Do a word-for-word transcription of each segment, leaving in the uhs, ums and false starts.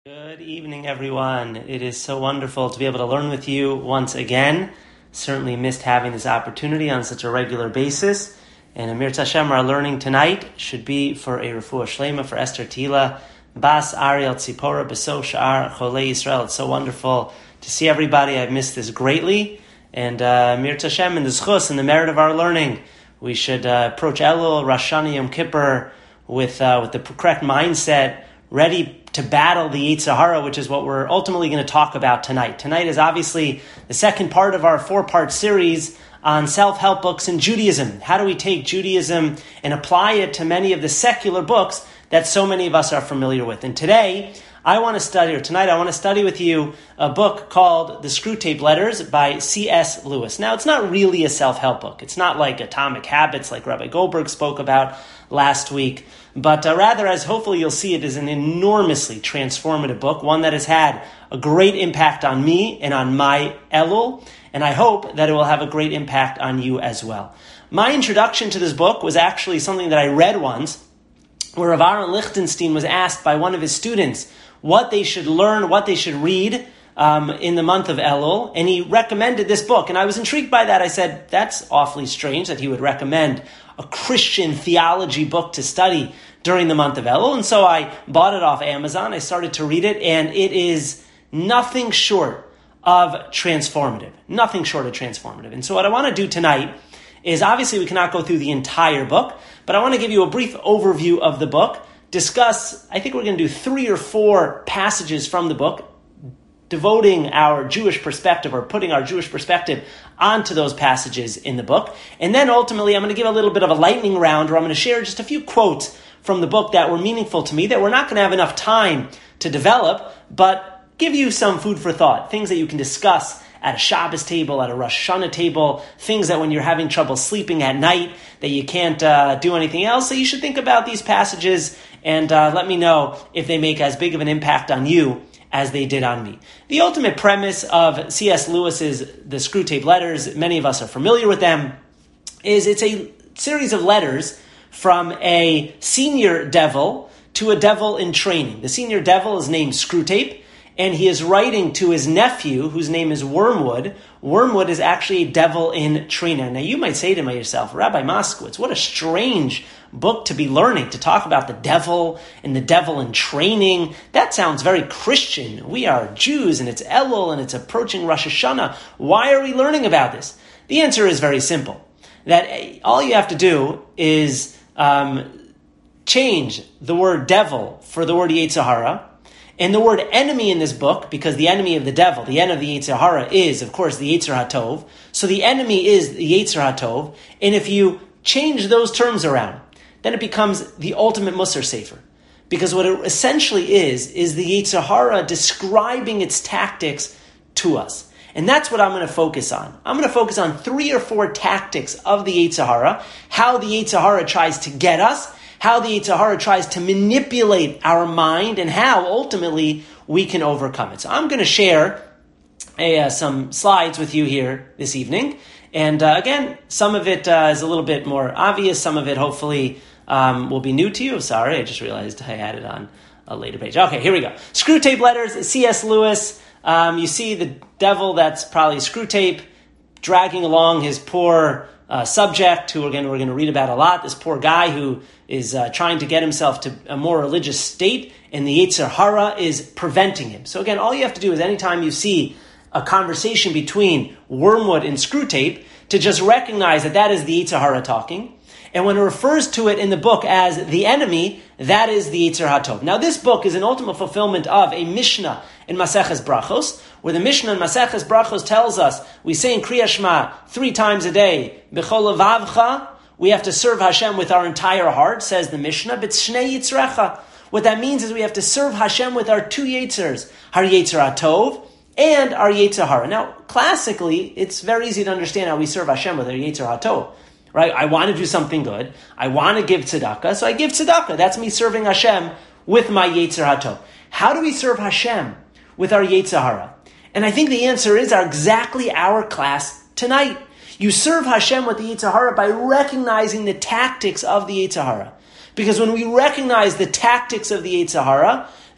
Good evening, everyone. It is so wonderful to be able to learn with you once again. Certainly missed having this opportunity on such a regular basis. And Amir Tashem, our learning tonight should be for a refuah shlema for Esther Tila, Bas Ariel Tzipora, Beso Sha'ar, Cholei Yisrael. It's so wonderful to see everybody. I've missed this greatly. And uh, Amir Tashem, in the zchus and the merit of our learning, we should uh, approach Elul, Rosh Hashanah, Yom Kippur with, uh, with the correct mindset, ready to battle the Yetzer Hara, which is what we're ultimately going to talk about tonight. Tonight is obviously the second part of our four-part series on self-help books in Judaism. How do we take Judaism and apply it to many of the secular books that so many of us are familiar with? And today, I want to study, or tonight I want to study with you a book called The Screwtape Letters by C S Lewis. Now, it's not really a self-help book. It's not like Atomic Habits like Rabbi Goldberg spoke about last week, but uh, rather, as hopefully you'll see, it is an enormously transformative book, one that has had a great impact on me and on my Elul, and I hope that it will have a great impact on you as well. My introduction to this book was actually something that I read once, where Rav Aaron Lichtenstein was asked by one of his students what they should learn, what they should read um, in the month of Elul, and he recommended this book. And I was intrigued by that. I said, that's awfully strange that he would recommend a Christian theology book to study during the month of Elul. And so I bought it off Amazon. I started to read it, and it is nothing short of transformative. Nothing short of transformative. And so what I want to do tonight is, obviously we cannot go through the entire book, but I want to give you a brief overview of the book, discuss, I think we're going to do three or four passages from the book, devoting our Jewish perspective or putting our Jewish perspective onto those passages in the book. And then ultimately I'm going to give a little bit of a lightning round where I'm going to share just a few quotes from the book that were meaningful to me, that we're not going to have enough time to develop, but give you some food for thought, things that you can discuss at a Shabbos table, at a Rosh Hashanah table, things that when you're having trouble sleeping at night, that you can't uh, do anything else. So you should think about these passages and uh, let me know if they make as big of an impact on you as they did on me. The ultimate premise of C S Lewis's The Screwtape Letters, many of us are familiar with them, is it's a series of letters from a senior devil to a devil in training. The senior devil is named Screwtape, and he is writing to his nephew, whose name is Wormwood. Wormwood is actually a devil in training. Now you might say to yourself, Rabbi Moskowitz, what a strange book to be learning, to talk about the devil and the devil in training. That sounds very Christian. We are Jews, and it's Elul, and it's approaching Rosh Hashanah. Why are we learning about this? The answer is very simple. That all you have to do is um, change the word devil for the word Yetzer Hara, and the word enemy in this book, because the enemy of the devil, the end of the Yetzer Hara is, of course, the Yetzer HaTov. So the enemy is the Yetzer HaTov. And if you change those terms around, then it becomes the ultimate Musar Sefer. Because what it essentially is, is the Yetzer Hara describing its tactics to us. And that's what I'm going to focus on. I'm going to focus on three or four tactics of the Yetzer Hara, how the Yetzer Hara tries to get us, how the Yetzer Hara tries to manipulate our mind, and how ultimately we can overcome it. So I'm going to share a, uh, some slides with you here this evening. And uh, again, some of it uh, is a little bit more obvious. Some of it hopefully um, will be new to you. Sorry, I just realized I added on a later page. Okay, here we go. Screwtape Letters, C S Lewis. Um, you see the devil, that's probably Screwtape, dragging along his poor uh, subject, who again we're going to read about a lot. This poor guy who is uh, trying to get himself to a more religious state, and the Yetzer Hara is preventing him. So again, all you have to do is anytime you see a conversation between Wormwood and Screwtape, to just recognize that that is the Yetzer Hara talking. And when it refers to it in the book as the enemy, that is the Yetzer HaTov. Now this book is an ultimate fulfillment of a Mishnah in Maseches Brachos, where the Mishnah in Maseches Brachos tells us, we say in Kriya Shema three times a day, B'chol levavcha, we have to serve Hashem with our entire heart, says the Mishnah, B'tshnei yitzrecha. What that means is we have to serve Hashem with our two Yetzers, our Yetzer HaTov and our Yetzer Hara. Now, classically, it's very easy to understand how we serve Hashem with our Yetzer HaTov. Right? I want to do something good. I want to give tzedakah, so I give tzedakah. That's me serving Hashem with my Yetzer HaTov. How do we serve Hashem with our Yetzer Hara? And I think the answer is our, exactly our class tonight. You serve Hashem with the Yetzer Hara by recognizing the tactics of the Yetzer Hara. Because when we recognize the tactics of the Yetzer Hara,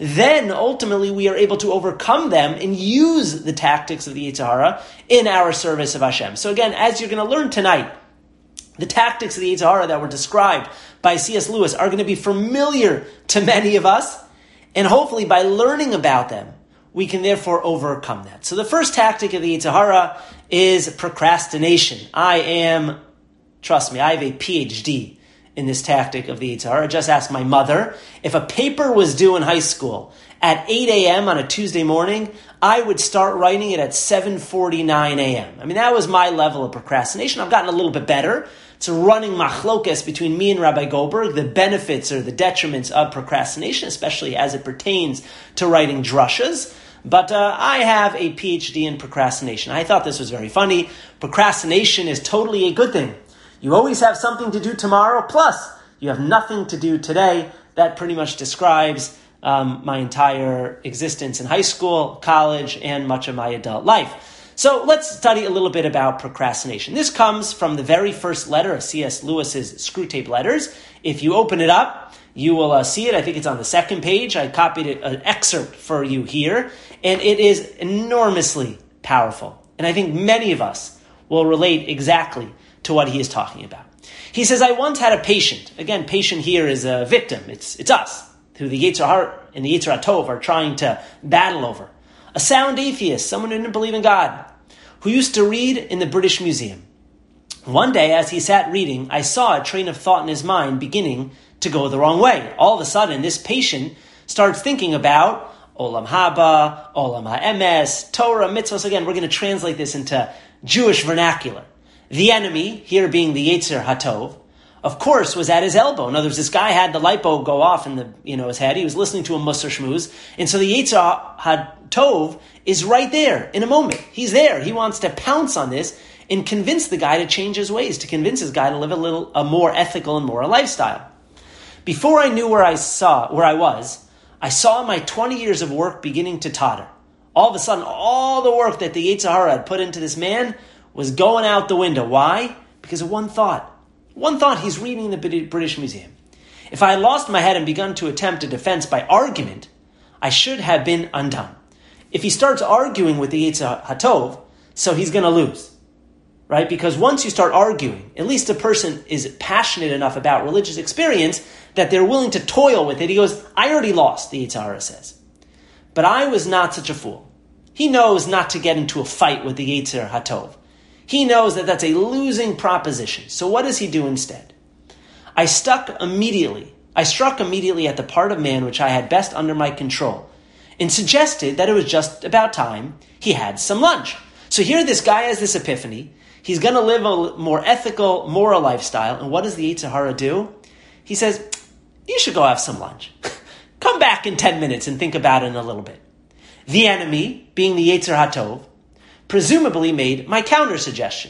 then ultimately we are able to overcome them and use the tactics of the Yetzer Hara in our service of Hashem. So again, as you're going to learn tonight, the tactics of the Yetzer Hara that were described by C S Lewis are going to be familiar to many of us, and hopefully by learning about them, we can therefore overcome that. So the first tactic of the Yetzer Hara is procrastination. I am, trust me, I have a P H D in this tactic of the Yetzer Hara. I just asked my mother, if a paper was due in high school at eight a.m. on a Tuesday morning, I would start writing it at seven forty-nine a.m. I mean, that was my level of procrastination. I've gotten a little bit better. It's a running machlokes between me and Rabbi Goldberg, the benefits or the detriments of procrastination, especially as it pertains to writing drushas. But uh, I have a P H D in procrastination. I thought this was very funny. Procrastination is totally a good thing. You always have something to do tomorrow, plus you have nothing to do today. That pretty much describes um, my entire existence in high school, college, and much of my adult life. So let's study a little bit about procrastination. This comes from the very first letter of C S Lewis's Screwtape Letters. If you open it up, you will uh, see it. I think it's on the second page. I copied it, an excerpt for you here, and it is enormously powerful. And I think many of us will relate exactly to what he is talking about. He says, I once had a patient. Again, patient here is a victim. It's it's us, who the Yetzer Hara and the Yetzer HaTov are trying to battle over. A sound atheist, someone who didn't believe in God, who used to read in the British Museum. One day, as he sat reading, I saw a train of thought in his mind beginning to go the wrong way. All of a sudden, this patient starts thinking about Olam Haba, Olam HaEmes, Torah, mitzvahs. Again, we're going to translate this into Jewish vernacular. The enemy, here being the Yetzer HaTov, of course, was at his elbow. In other words, this guy had the light bulb go off in the you know his head. He was listening to a Musar Shmooze. And so the Yetzer HaTov is right there in a moment. He's there. He wants to pounce on this and convince the guy to change his ways, to convince his guy to live a little a more ethical and moral lifestyle. Before I knew where I saw where I was, I saw my twenty years of work beginning to totter. All of a sudden, all the work that the Yetzer Hara had put into this man was going out the window. Why? Because of one thought. One thought, he's reading in the British Museum. If I had lost my head and begun to attempt a defense by argument, I should have been undone. If he starts arguing with the Yetzer HaTov, so he's going to lose, right? Because once you start arguing, at least a person is passionate enough about religious experience that they're willing to toil with it. He goes, I already lost, the Yetzer Hara says. But I was not such a fool. He knows not to get into a fight with the Yetzer HaTov. He knows that that's a losing proposition. So what does he do instead? I stuck immediately. I struck immediately at the part of man which I had best under my control, and suggested that it was just about time he had some lunch. So here this guy has this epiphany. He's going to live a more ethical, moral lifestyle. And what does the Yetzer Hara do? He says, you should go have some lunch. Come back in ten minutes and think about it in a little bit. The enemy, being the Yetzer HaTov, presumably made my counter-suggestion.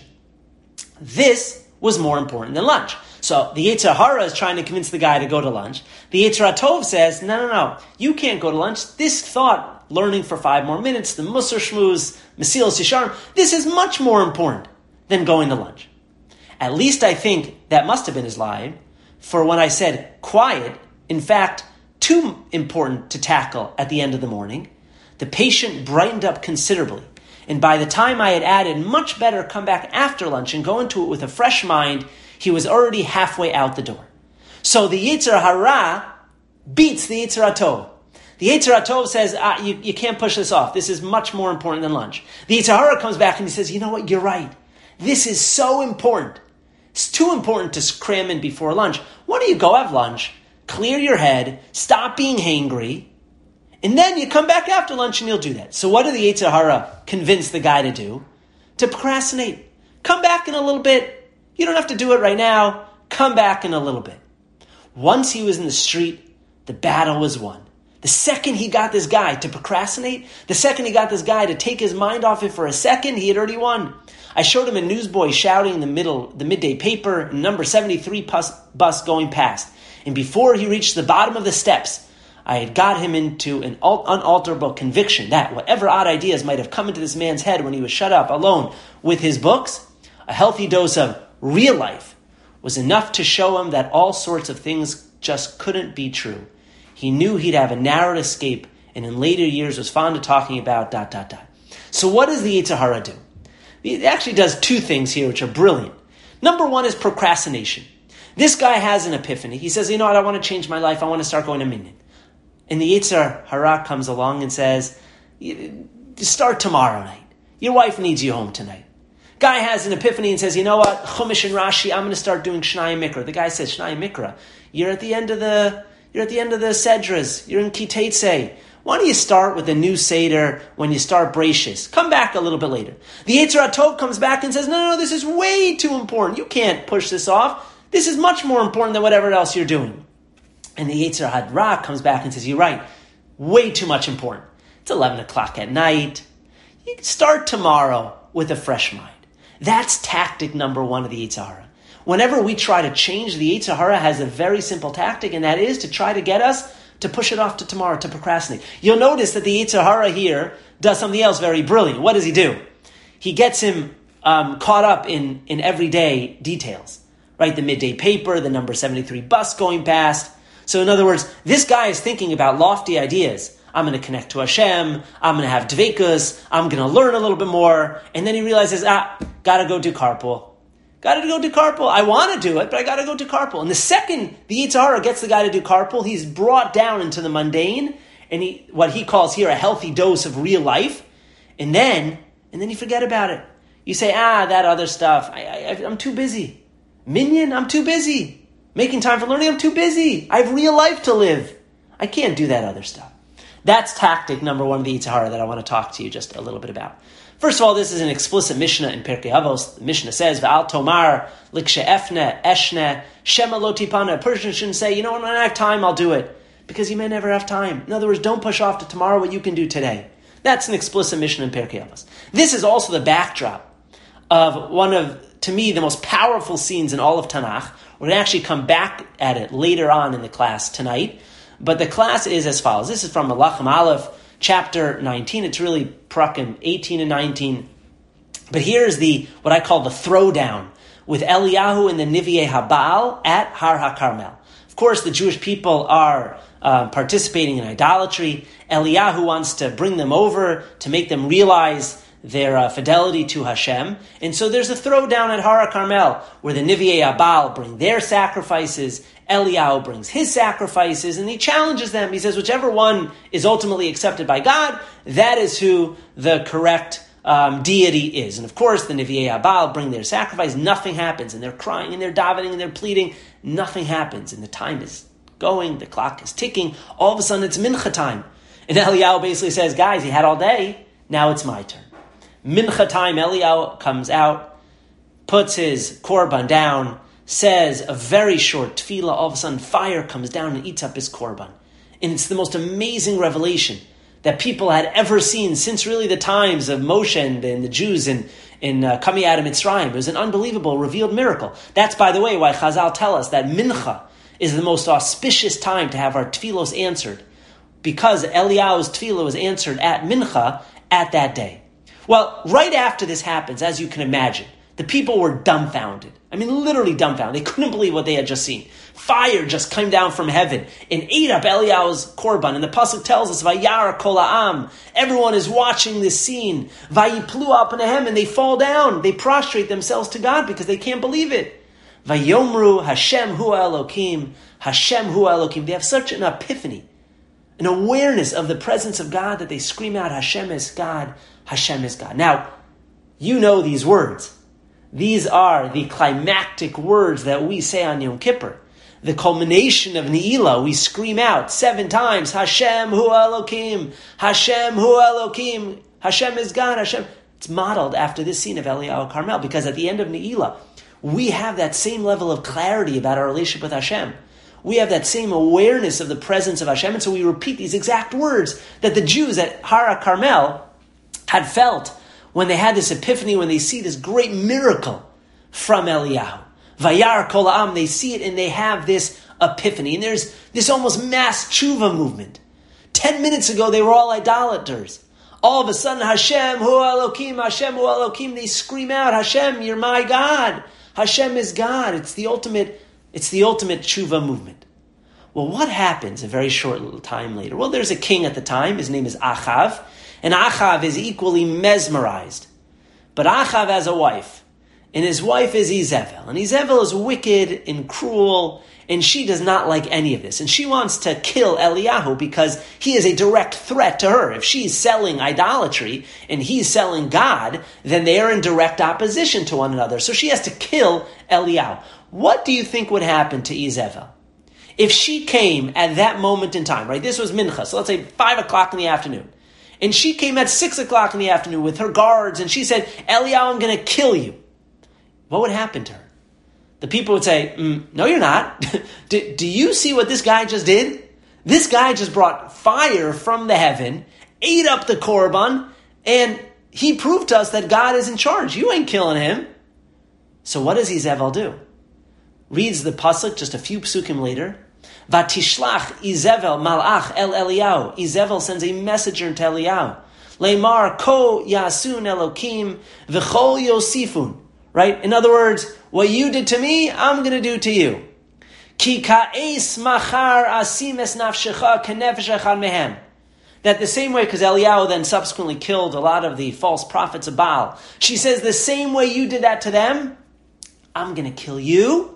This was more important than lunch. So the Yetzer Hara is trying to convince the guy to go to lunch. The Yetzer HaTov says, no, no, no, you can't go to lunch. This thought, learning for five more minutes, the Musar Shmooze, Mesilas Yesharim, this is much more important than going to lunch. At least I think that must have been his lie, for when I said quiet, in fact, too important to tackle at the end of the morning, the patient brightened up considerably. And by the time I had added much better come back after lunch and go into it with a fresh mind, he was already halfway out the door. So the Yetzer Hara beats the Yetzer HaTov. The Yetzer HaTov says, ah, you, you can't push this off. This is much more important than lunch. The Yetzer Hara comes back and he says, you know what, you're right. This is so important. It's too important to cram in before lunch. Why don't you go have lunch, clear your head, stop being hangry, and then you come back after lunch and you'll do that. So what did the Yetzer Hara convince the guy to do? To procrastinate. Come back in a little bit. You don't have to do it right now. Come back in a little bit. Once he was in the street, the battle was won. The second he got this guy to procrastinate, the second he got this guy to take his mind off it for a second, he had already won. I showed him a newsboy shouting in the middle, the midday paper, number seventy-three bus, bus going past. And before he reached the bottom of the steps, I had got him into an unalterable conviction that whatever odd ideas might have come into this man's head when he was shut up alone with his books, a healthy dose of real life was enough to show him that all sorts of things just couldn't be true. He knew he'd have a narrow escape and in later years was fond of talking about dot, dot, dot. So what does the Yetzer Hara do? It actually does two things here which are brilliant. Number one is procrastination. This guy has an epiphany. He says, you know what, I want to change my life. I want to start going to minyan. And the Yetzer Hara comes along and says, start tomorrow night. Your wife needs you home tonight. Guy has an epiphany and says, you know what, Chumash and Rashi, I'm going to start doing Shnai Mikra. The guy says, Shnai Mikra, you're at the end of the, you're at the end of the Sedras. You're in Kiteitzei. Why don't you start with a new Seder when you start Breishis? Come back a little bit later. The Yetzer HaTov comes back and says, no, no, no, this is way too important. You can't push this off. This is much more important than whatever else you're doing. And the Yetzer Hara comes back and says, you're right, way too much important. It's eleven o'clock at night. You can start tomorrow with a fresh mind. That's tactic number one of the Yetzer Hara. Whenever we try to change, the Yetzer Hara has a very simple tactic, and that is to try to get us to push it off to tomorrow, to procrastinate. You'll notice that the Yetzer Hara here does something else very brilliant. What does he do? He gets him um, caught up in, in everyday details, right? The midday paper, the number seventy-three bus going past. So in other words, this guy is thinking about lofty ideas. I'm going to connect to Hashem. I'm going to have dveikus. I'm going to learn a little bit more. And then he realizes, ah, got to go do carpool. Got to go do carpool. I want to do it, but I got to go do carpool. And the second the Yetzer Hara gets the guy to do carpool, he's brought down into the mundane and he, what he calls here a healthy dose of real life. And then, and then you forget about it. You say, ah, that other stuff. I, I, I'm too busy. Minyan, I'm too busy. Making time for learning, I'm too busy. I have real life to live. I can't do that other stuff. That's tactic number one of the Yetzer Hara that I want to talk to you just a little bit about. First of all, this is an explicit Mishnah in Pirkei Avos. The Mishnah says, V'al tomar likshe'efne eshne shema lo tipana. A person shouldn't say, you know, when I have time, I'll do it. Because you may never have time. In other words, don't push off to tomorrow what you can do today. That's an explicit Mishnah in Pirkei Avos. This is also the backdrop of one of, to me, the most powerful scenes in all of Tanakh. We're going to actually come back at it later on in the class tonight. But the class is as follows. This is from Malachim Aleph, chapter nineteen. It's really Prakim eighteen and nineteen. But here's the what I call the throwdown with Eliyahu and the Nivi'ei HaBaal at Har HaKarmel. Of course, the Jewish people are uh, participating in idolatry. Eliyahu wants to bring them over to make them realize their uh, fidelity to Hashem. And so there's a throwdown at Har HaKarmel where the Nivi'ei HaBaal bring their sacrifices, Eliyahu brings his sacrifices, and he challenges them. He says, whichever one is ultimately accepted by God, that is who the correct um, deity is. And of course, the Nivi'ei HaBaal bring their sacrifice, nothing happens, and they're crying, and they're davening, and they're pleading, nothing happens, and the time is going, the clock is ticking, all of a sudden it's mincha time. And Eliyahu basically says, guys, you had all day, now it's my turn. Mincha time, Eliyahu comes out, puts his korban down, says a very short tefillah, all of a sudden fire comes down and eats up his korban. And it's the most amazing revelation that people had ever seen since really the times of Moshe and, and the Jews in, in uh, coming out of Mitzrayim. It was an unbelievable revealed miracle. That's, by the way, why Chazal tell us that mincha is the most auspicious time to have our tefillos answered, because Eliyahu's tefillah was answered at mincha at that day. Well, right after this happens, as you can imagine, the people were dumbfounded. I mean, literally dumbfounded. They couldn't believe what they had just seen. Fire just came down from heaven and ate up Eliyahu's korban. And the pasuk tells us, Vayar kol ha'am. Everyone is watching this scene. Vayiplu al panehem, and they fall down. They prostrate themselves to God because they can't believe it. Vayomru Hashem hu Elokim. Hashem hu Elokim. They have such an epiphany, an awareness of the presence of God that they scream out, Hashem is God. Hashem is God. Now, you know these words. These are the climactic words that we say on Yom Kippur. The culmination of Ne'ilah, we scream out seven times, Hashem hu Elokim, Hashem hu Elokim, Hashem is God, Hashem. It's modeled after this scene of Eliyahu Carmel, because at the end of Ne'ilah, we have that same level of clarity about our relationship with Hashem. We have that same awareness of the presence of Hashem, and so we repeat these exact words that the Jews at Har HaKarmel had felt when they had this epiphany, when they see this great miracle from Eliyahu. Vayar kol ha'am, they see it and they have this epiphany. And there's this almost mass tshuva movement. Ten minutes ago, they were all idolaters. All of a sudden, Hashem hu Elokim, Hashem hu Elokim, they scream out, Hashem, you're my God. Hashem is God. It's the ultimate, it's the ultimate tshuva movement. Well, what happens a very short little time later? Well, there's a king at the time. His name is Achav. And Achav is equally mesmerized. But Achav has a wife. And his wife is Izebel. And Izebel is wicked and cruel. And she does not like any of this. And she wants to kill Eliyahu because he is a direct threat to her. If she's selling idolatry and he's selling God, then they are in direct opposition to one another. So she has to kill Eliyahu. What do you think would happen to Izebel? If she came at that moment in time, right? This was Mincha, so let's say five o'clock in the afternoon. And she came at six o'clock in the afternoon with her guards and she said, Eliyahu, I'm going to kill you. What would happen to her? The people would say, mm, no, you're not. do, do you see what this guy just did? This guy just brought fire from the heaven, ate up the korban, and he proved to us that God is in charge. You ain't killing him. So what does Izebel do? Reads the pasuk just a few psukim later. Vatishlach Izebel malach el Eliyahu. Izebel sends a messenger to Eliyahu. Leimar ko yasun Elokim v'chol yosifun. Right? In other words, what you did to me, I'm going to do to you. Ki ka'es machar asim es nafshecha kenefesh echad mehem. That the same way, because Eliyahu then subsequently killed a lot of the false prophets of Baal. She says, the same way you did that to them, I'm going to kill you.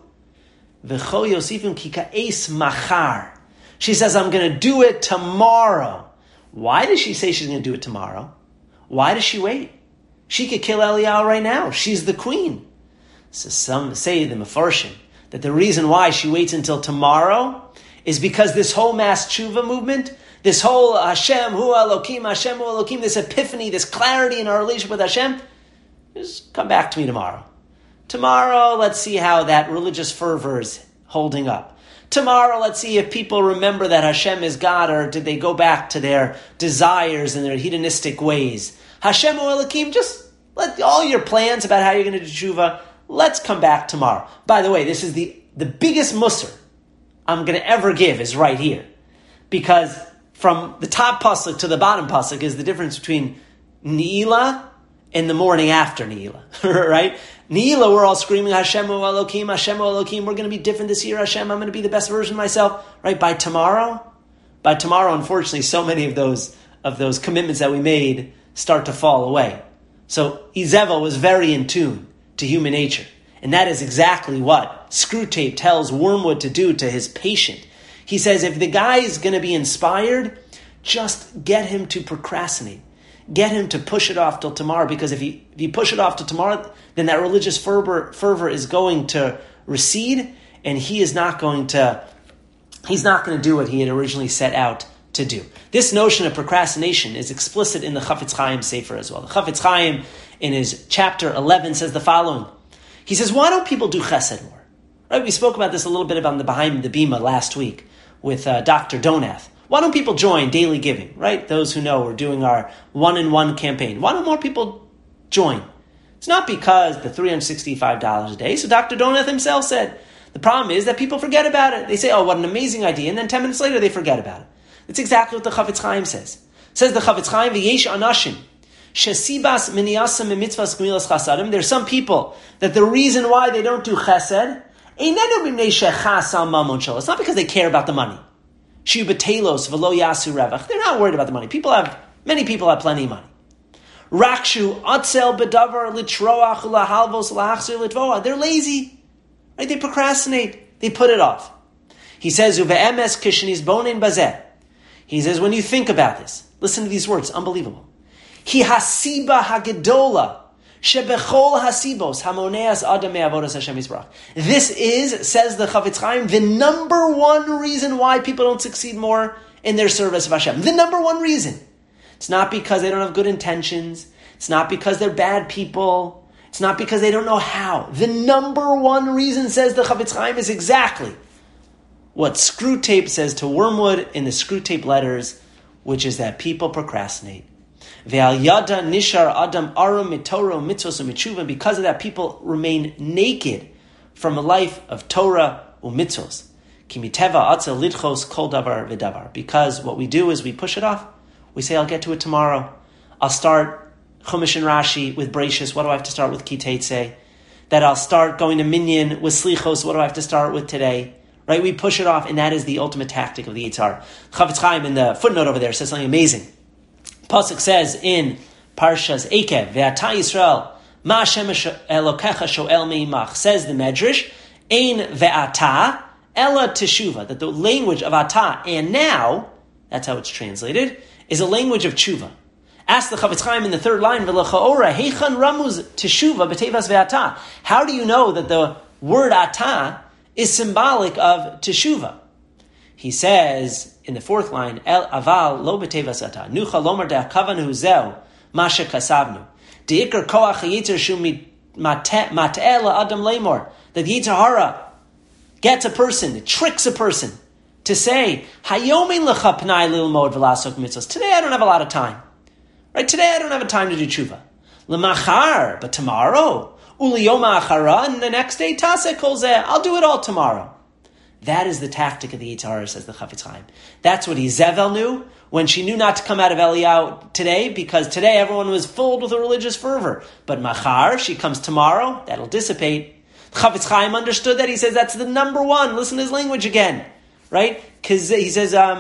V'chol yosifun ki ka'es machar. She says, I'm going to do it tomorrow. Why does she say she's going to do it tomorrow? Why does she wait? She could kill Eliyahu right now. She's the queen. So some say, the Mefarshim, that the reason why she waits until tomorrow is because this whole mass tshuva movement, this whole Hashem hu Elokim, Hashem hu Elokim, this epiphany, this clarity in our relationship with Hashem, just come back to me tomorrow. Tomorrow, let's see how that religious fervor is holding up. Tomorrow, let's see if people remember that Hashem is God, or did they go back to their desires and their hedonistic ways. Hashem hu Elokim, just let all your plans about how you're going to do tshuva, let's come back tomorrow. By the way, this is the, the biggest musar I'm going to ever give is right here. Because from the top pasuk to the bottom pasuk is the difference between Ne'ilah and the morning after Ne'ilah. Right? Ne'ilah, we're all screaming, Hashem hu Elokim, Hashem hu Elokim, we're going to be different this year, Hashem, I'm going to be the best version of myself. Right? By tomorrow, by tomorrow, unfortunately, so many of those of those commitments that we made start to fall away. So Izebel was very in tune to human nature. And that is exactly what Screwtape tells Wormwood to do to his patient. He says, if the guy is going to be inspired, just get him to procrastinate. Get him to push it off till tomorrow, because if you, if you push it off till tomorrow, then that religious fervor, fervor is going to recede, and he is not going to, he's not going to do what he had originally set out to do. This notion of procrastination is explicit in the Chafetz Chaim Sefer as well. The Chafetz Chaim in his chapter eleven says the following. He says, why don't people do chesed more? Right? We spoke about this a little bit about the Behind the Bima last week with uh, Doctor Donath. Why don't people join daily giving? Right? Those who know we're doing our one-in-one campaign. Why don't more people join? It's not because the three hundred sixty-five dollars a day. So Doctor Donath himself said, the problem is that people forget about it. They say, oh, what an amazing idea. And then ten minutes later, they forget about it. That's exactly what the Chafetz Chaim says. Says the Chafetz Chaim, v'yesh anashim, shesibas miniyasam mitzvahs gemilas chasadim. There's some people that the reason why they don't do chesed, it's not because they care about the money. Shiubatelos v'lo yasu revach. They're not worried about the money. People have, many people have plenty of money. Rakshu atzel bedavar litroach lahalvos lahachzir litvoa. They're lazy. Right? They procrastinate. They put it off. He says, uve'emes kishnis bonin bazeh. He says, when you think about this, listen to these words, unbelievable. Hi hasiba hagedola shebechol hasibos hamoneas adam me'avodas Hashem Yisbarach. This is, says the Chafetz Chaim, the number one reason why people don't succeed more in their service of Hashem. The number one reason. It's not because they don't have good intentions. It's not because they're bad people. It's not because they don't know how. The number one reason, says the Chafetz Chaim, is exactly what Screwtape says to Wormwood in the Screwtape letters, which is that people procrastinate. Ve'al yada nishar adam arum mitoro mitzvos u'mitshuva. Because of that, people remain naked from a life of Torah u'mitzvos. Kimiteva atzel lidchos kol davar v'davar. Because what we do is we push it off. We say, I'll get to it tomorrow. I'll start Chumash and Rashi with Bereishis. What do I have to start with Kiteitzei? That I'll start going to Minyan with Slichos. What do I have to start with today? right? We push it off, and that is the ultimate tactic of the Yetzer Hara. Chafetz Chaim in the footnote over there says something amazing. Pasuk says in Parshas Ekev, Ve'ata Yisrael, Ma Hashem Elokecha shoel meimach, says the Medrash, Ein ve'ata ela teshuva, that the language of ata and now, that's how it's translated, is a language of tshuva. Ask the Chafetz Chaim in the third line, V'lechaora heichan ramuz teshuva b'tevas ve'ata. How do you know that the word ata is symbolic of teshuva? He says in the fourth line, El aval lo b'tevas ata nucha lomar de'akavanu zeu masha kasavnu de'ikar koach ha'yitzer shu mat'ela adam lemor, that the Yetzer Hara gets a person, it tricks a person to say, Hayomin lecha pnai lilmod v'lasok mitzvos. Today I don't have a lot of time. Right? Today I don't have a time to do tshuva. L'machar, but tomorrow. Uliyoma achara, and the next day, taseh kol zeh. I'll do it all tomorrow. That is the tactic of the Yetzer Hara, says the Chafetz Chaim. That's what Izevel knew when she knew not to come out of Eliyahu today, because today everyone was filled with a religious fervor. But machar, she comes tomorrow, that'll dissipate. Chafetz Chaim understood that. He says that's the number one. Listen to his language again, right? Because he says, um,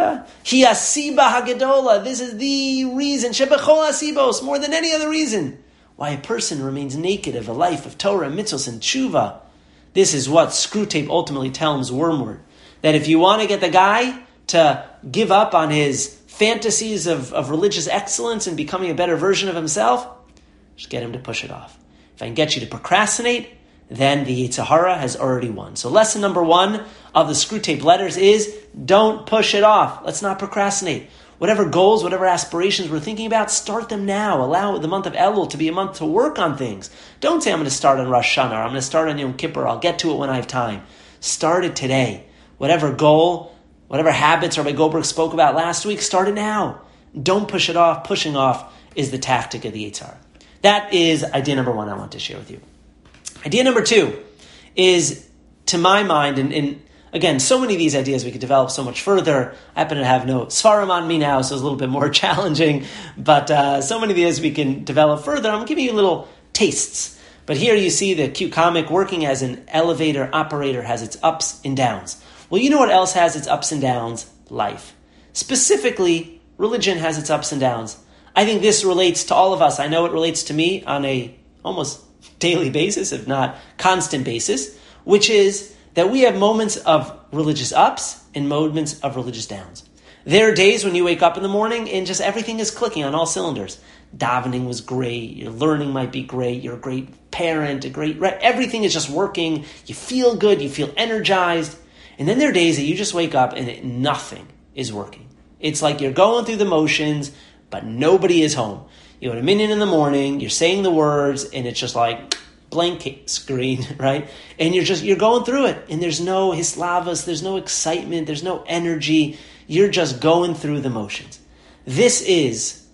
Hi asiba hagedola. This is the reason. Shebechol asibos, more than any other reason, why a person remains naked of a life of Torah, mitzvos, and tshuva. This is what Screwtape ultimately tells Wormwood, that if you want to get the guy to give up on his fantasies of, of religious excellence and becoming a better version of himself, just get him to push it off. If I can get you to procrastinate, then the Yetzer Hara has already won. So lesson number one of the Screwtape letters is, don't push it off. Let's not procrastinate. Whatever goals, whatever aspirations we're thinking about, start them now. Allow the month of Elul to be a month to work on things. Don't say, I'm going to start on Rosh Hashanah, or I'm going to start on Yom Kippur, I'll get to it when I have time. Start it today. Whatever goal, whatever habits Rabbi Goldberg spoke about last week, start it now. Don't push it off. Pushing off is the tactic of the Yetzer Hara. That is idea number one I want to share with you. Idea number two is, to my mind, and, and again, so many of these ideas we could develop so much further. I happen to have no Sfarim on me now, so it's a little bit more challenging, but uh, so many of these we can develop further. I'm giving you little tastes. But here you see the cute comic working as an elevator operator has its ups and downs. Well, you know what else has its ups and downs? Life. Specifically, religion has its ups and downs. I think this relates to all of us. I know it relates to me on a almost daily basis, if not constant basis, which is that we have moments of religious ups and moments of religious downs. There are days when you wake up in the morning and just everything is clicking on all cylinders. Davening was great, your learning might be great, you're a great parent, a great, right? Everything is just working, you feel good, you feel energized. And then there are days that you just wake up and it, nothing is working. It's like you're going through the motions, but nobody is home. You go to minyan in the morning, you're saying the words, and it's just like blank screen, right? And you're just, you're going through it, and there's no hislavas, there's no excitement, there's no energy. You're just going through the motions. This is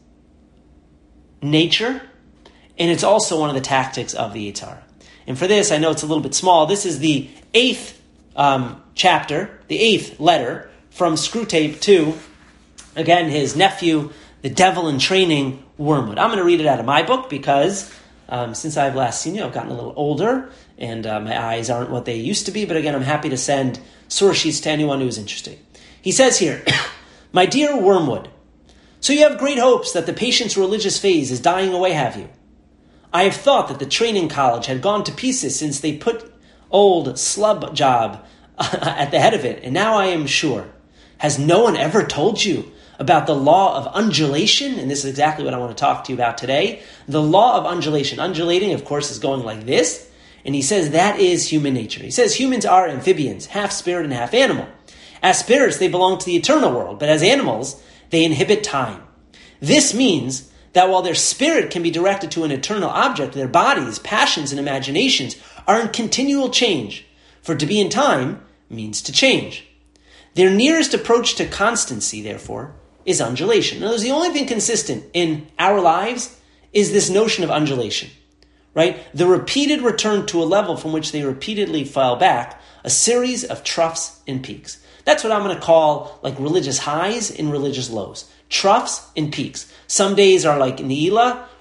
nature, and it's also one of the tactics of the Yetzer Hara. And for this, I know it's a little bit small. This is the eighth um, chapter, the eighth letter from Screwtape to, again, his nephew, the devil in training, Wormwood. I'm going to read it out of my book because um, since I've last seen you, I've gotten a little older and uh, my eyes aren't what they used to be. But again, I'm happy to send source sheets to anyone who is interested. He says here, my dear Wormwood, so you have great hopes that the patient's religious phase is dying away, have you? I have thought that the training college had gone to pieces since they put old slub job at the head of it. And now I am sure. Has no one ever told you about the law of undulation? And this is exactly what I want to talk to you about today. The law of undulation. Undulating, of course, is going like this. And he says that is human nature. He says humans are amphibians, half spirit and half animal. As spirits, they belong to the eternal world. But as animals, they inhibit time. This means that while their spirit can be directed to an eternal object, their bodies, passions, and imaginations are in continual change. For to be in time means to change. Their nearest approach to constancy, therefore, is undulation. In other words, the only thing consistent in our lives is this notion of undulation, right? The repeated return to a level from which they repeatedly fell back, a series of troughs and peaks. That's what I'm going to call like religious highs and religious lows. Troughs and peaks. Some days are like Ne'ilah,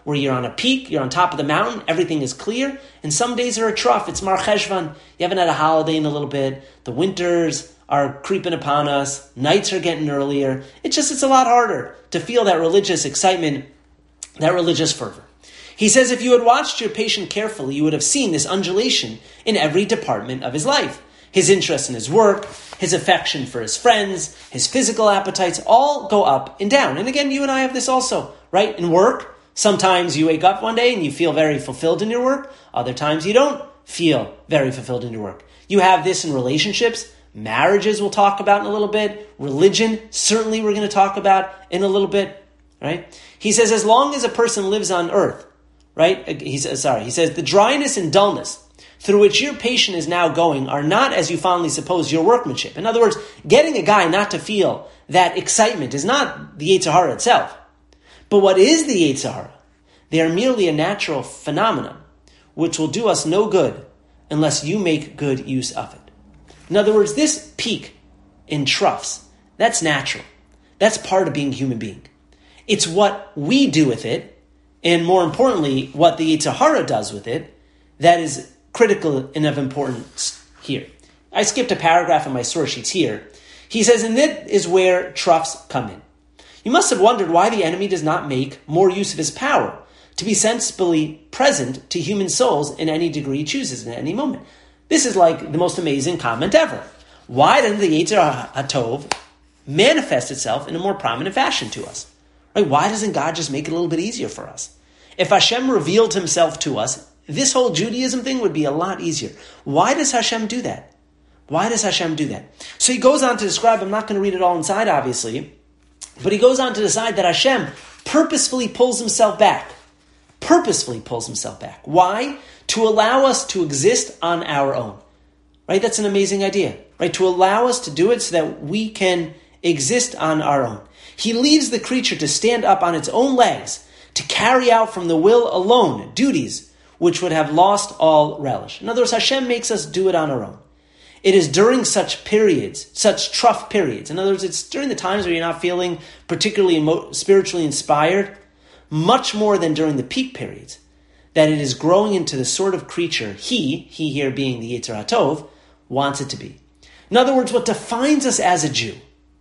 where you're on a peak, you're on top of the mountain, everything is clear. And some days are a trough. It's Mar Cheshvan. You haven't had a holiday in a little bit. The winters are creeping upon us. Nights are getting earlier. It's just, it's a lot harder to feel that religious excitement, that religious fervor. He says if you had watched your patient carefully, you would have seen this undulation in every department of his life. His interest in his work, his affection for his friends, his physical appetites, all go up and down. And again, you and I have this also, right? In work, sometimes you wake up one day and you feel very fulfilled in your work. Other times you don't feel very fulfilled in your work. You have this in relationships. Marriages we'll talk about in a little bit. Religion, certainly we're going to talk about in a little bit, right? He says as long as a person lives on earth, right? He says, sorry, he says the dryness and dullness through which your patient is now going are not, as you fondly suppose, your workmanship. In other words, getting a guy not to feel that excitement is not the Yetzer Hara itself. But what is the Yetzer Hara? They are merely a natural phenomenon, which will do us no good unless you make good use of it. In other words, this peak in troughs, that's natural. That's part of being a human being. It's what we do with it, and more importantly, what the Yetzer Hara does with it, that is critical and of importance here. I skipped a paragraph in my source sheets here. He says, and that is where troughs come in. You must have wondered why the enemy does not make more use of his power to be sensibly present to human souls in any degree he chooses in any moment. This is like the most amazing comment ever. Why doesn't the Yetzer HaTov manifest itself in a more prominent fashion to us? Right? Why doesn't God just make it a little bit easier for us? If Hashem revealed himself to us, this whole Judaism thing would be a lot easier. Why does Hashem do that? Why does Hashem do that? So he goes on to describe, I'm not going to read it all inside, obviously, but he goes on to decide that Hashem purposefully pulls himself back. Purposefully pulls himself back. Why? To allow us to exist on our own. Right? That's an amazing idea. Right? To allow us to do it so that we can exist on our own. He leaves the creature to stand up on its own legs, to carry out from the will alone duties which would have lost all relish. In other words, Hashem makes us do it on our own. It is during such periods, such trough periods. In other words, it's during the times where you're not feeling particularly emo- spiritually inspired, much more than during the peak periods, that it is growing into the sort of creature he, he here being the Yetzer HaTov, wants it to be. In other words, what defines us as a Jew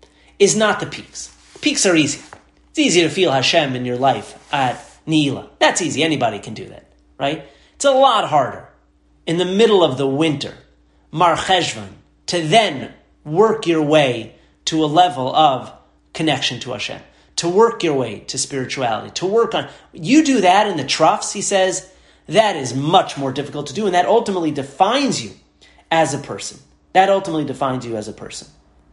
is not the peaks. Peaks are easy. It's easy to feel Hashem in your life at Ne'ilah. That's easy. Anybody can do that, right? It's a lot harder in the middle of the winter, Mar Cheshvan, to then work your way to a level of connection to Hashem, to work your way to spirituality, to work on... You do that in the troughs, he says, that is much more difficult to do, and that ultimately defines you as a person. That ultimately defines you as a person.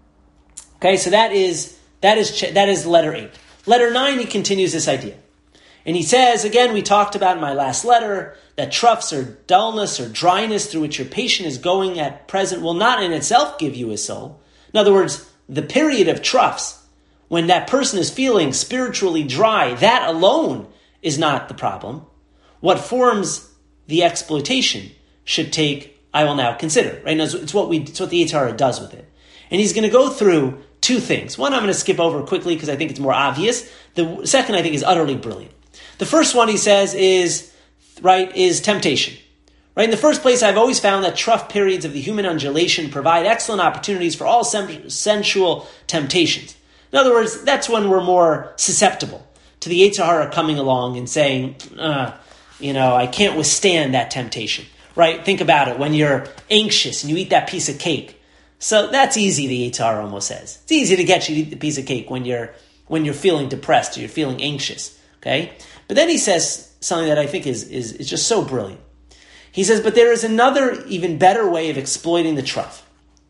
Okay, so that is that is that is letter eight. Letter nine, he continues this idea. And he says, again, we talked about in my last letter, that troughs or dullness or dryness through which your patient is going at present will not in itself give you a soul. In other words, the period of troughs, when that person is feeling spiritually dry, that alone is not the problem. What forms the exploitation should take, I will now consider. Right? It's what we, it's what the Yetzer Hara does with it. And he's going to go through two things. One I'm going to skip over quickly because I think it's more obvious. The second I think is utterly brilliant. The first one he says is, right, is temptation. Right? In the first place, I've always found that trough periods of the human undulation provide excellent opportunities for all sem- sensual temptations. In other words, that's when we're more susceptible to the Yetzer Hara coming along and saying, uh, you know, I can't withstand that temptation. Right? Think about it. When you're anxious and you eat that piece of cake. So that's easy, the Yetzer Hara almost says. It's easy to get you to eat the piece of cake when you're when you're feeling depressed or you're feeling anxious. Okay? But then he says something that I think is, is, is just so brilliant. He says, but there is another, even better way of exploiting the trough.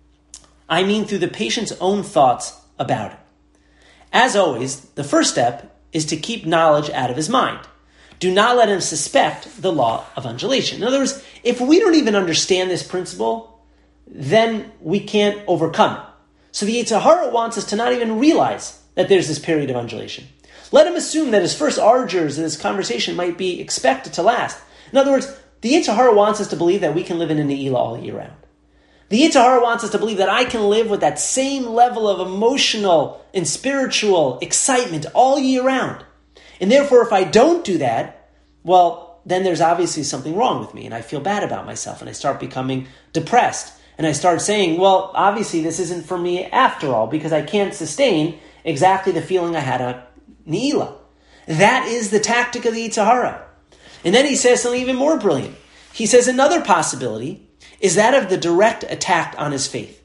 I mean through the patient's own thoughts about it. As always, the first step is to keep knowledge out of his mind. Do not let him suspect the law of undulation. In other words, if we don't even understand this principle, then we can't overcome it. So the Yetzer Hara wants us to not even realize that there's this period of undulation. Let him assume that his first argers in this conversation might be expected to last. In other words, the Yetzer Hara wants us to believe that we can live in a Ne'ilah all year round. The Yetzer Hara wants us to believe that I can live with that same level of emotional and spiritual excitement all year round. And therefore, if I don't do that, well, then there's obviously something wrong with me, and I feel bad about myself, and I start becoming depressed, and I start saying, well, obviously this isn't for me after all, because I can't sustain exactly the feeling I had at Ne'ilah. That is the tactic of the Yetzer Hara. And then he says something even more brilliant. He says another possibility is that of the direct attack on his faith,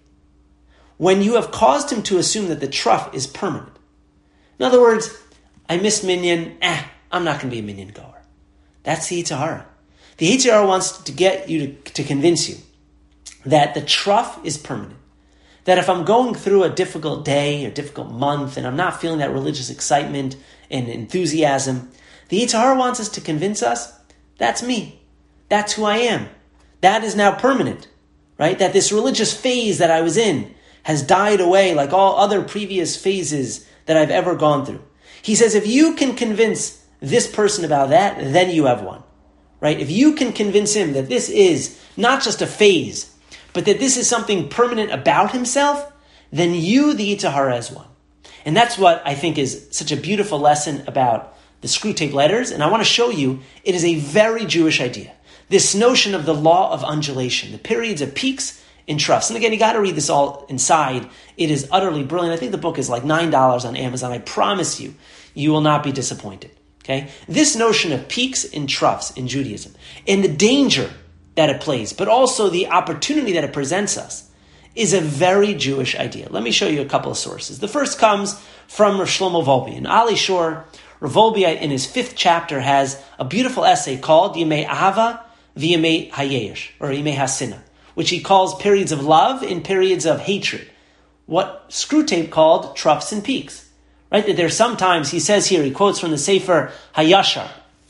when you have caused him to assume that the truf is permanent. In other words, I missed minyan, eh, I'm not going to be a minyan goer. That's the Yetzer Hara. The Yetzer Hara wants to get you to, to convince you that the truf is permanent. That if I'm going through a difficult day or difficult month and I'm not feeling that religious excitement and enthusiasm, the Yetzer Hara wants us to convince us, that's me. That's who I am. That is now permanent, right? That this religious phase that I was in has died away like all other previous phases that I've ever gone through. He says, if you can convince this person about that, then you have won, right? If you can convince him that this is not just a phase, but that this is something permanent about himself, then you, the Yetzer Hara, has won. And that's what I think is such a beautiful lesson about the Screwtape Letters. And I want to show you, it is a very Jewish idea. This notion of the law of undulation, the periods of peaks and troughs. And again, you got to read this all inside. It is utterly brilliant. I think the book is like nine dollars on Amazon. I promise you, you will not be disappointed. Okay? This notion of peaks and troughs in Judaism and the danger that it plays, but also the opportunity that it presents us, is a very Jewish idea. Let me show you a couple of sources. The first comes from Rav Shlomo Volbe. In Ali Shor, Rav Volbe, in his fifth chapter, has a beautiful essay called Yemei Ahava v'Yemei Hayesh, or Yemei Hasina, which he calls periods of love and periods of hatred. What Screwtape called troughs and peaks. Right? That there's sometimes, he says here, he quotes from the Sefer Hayashar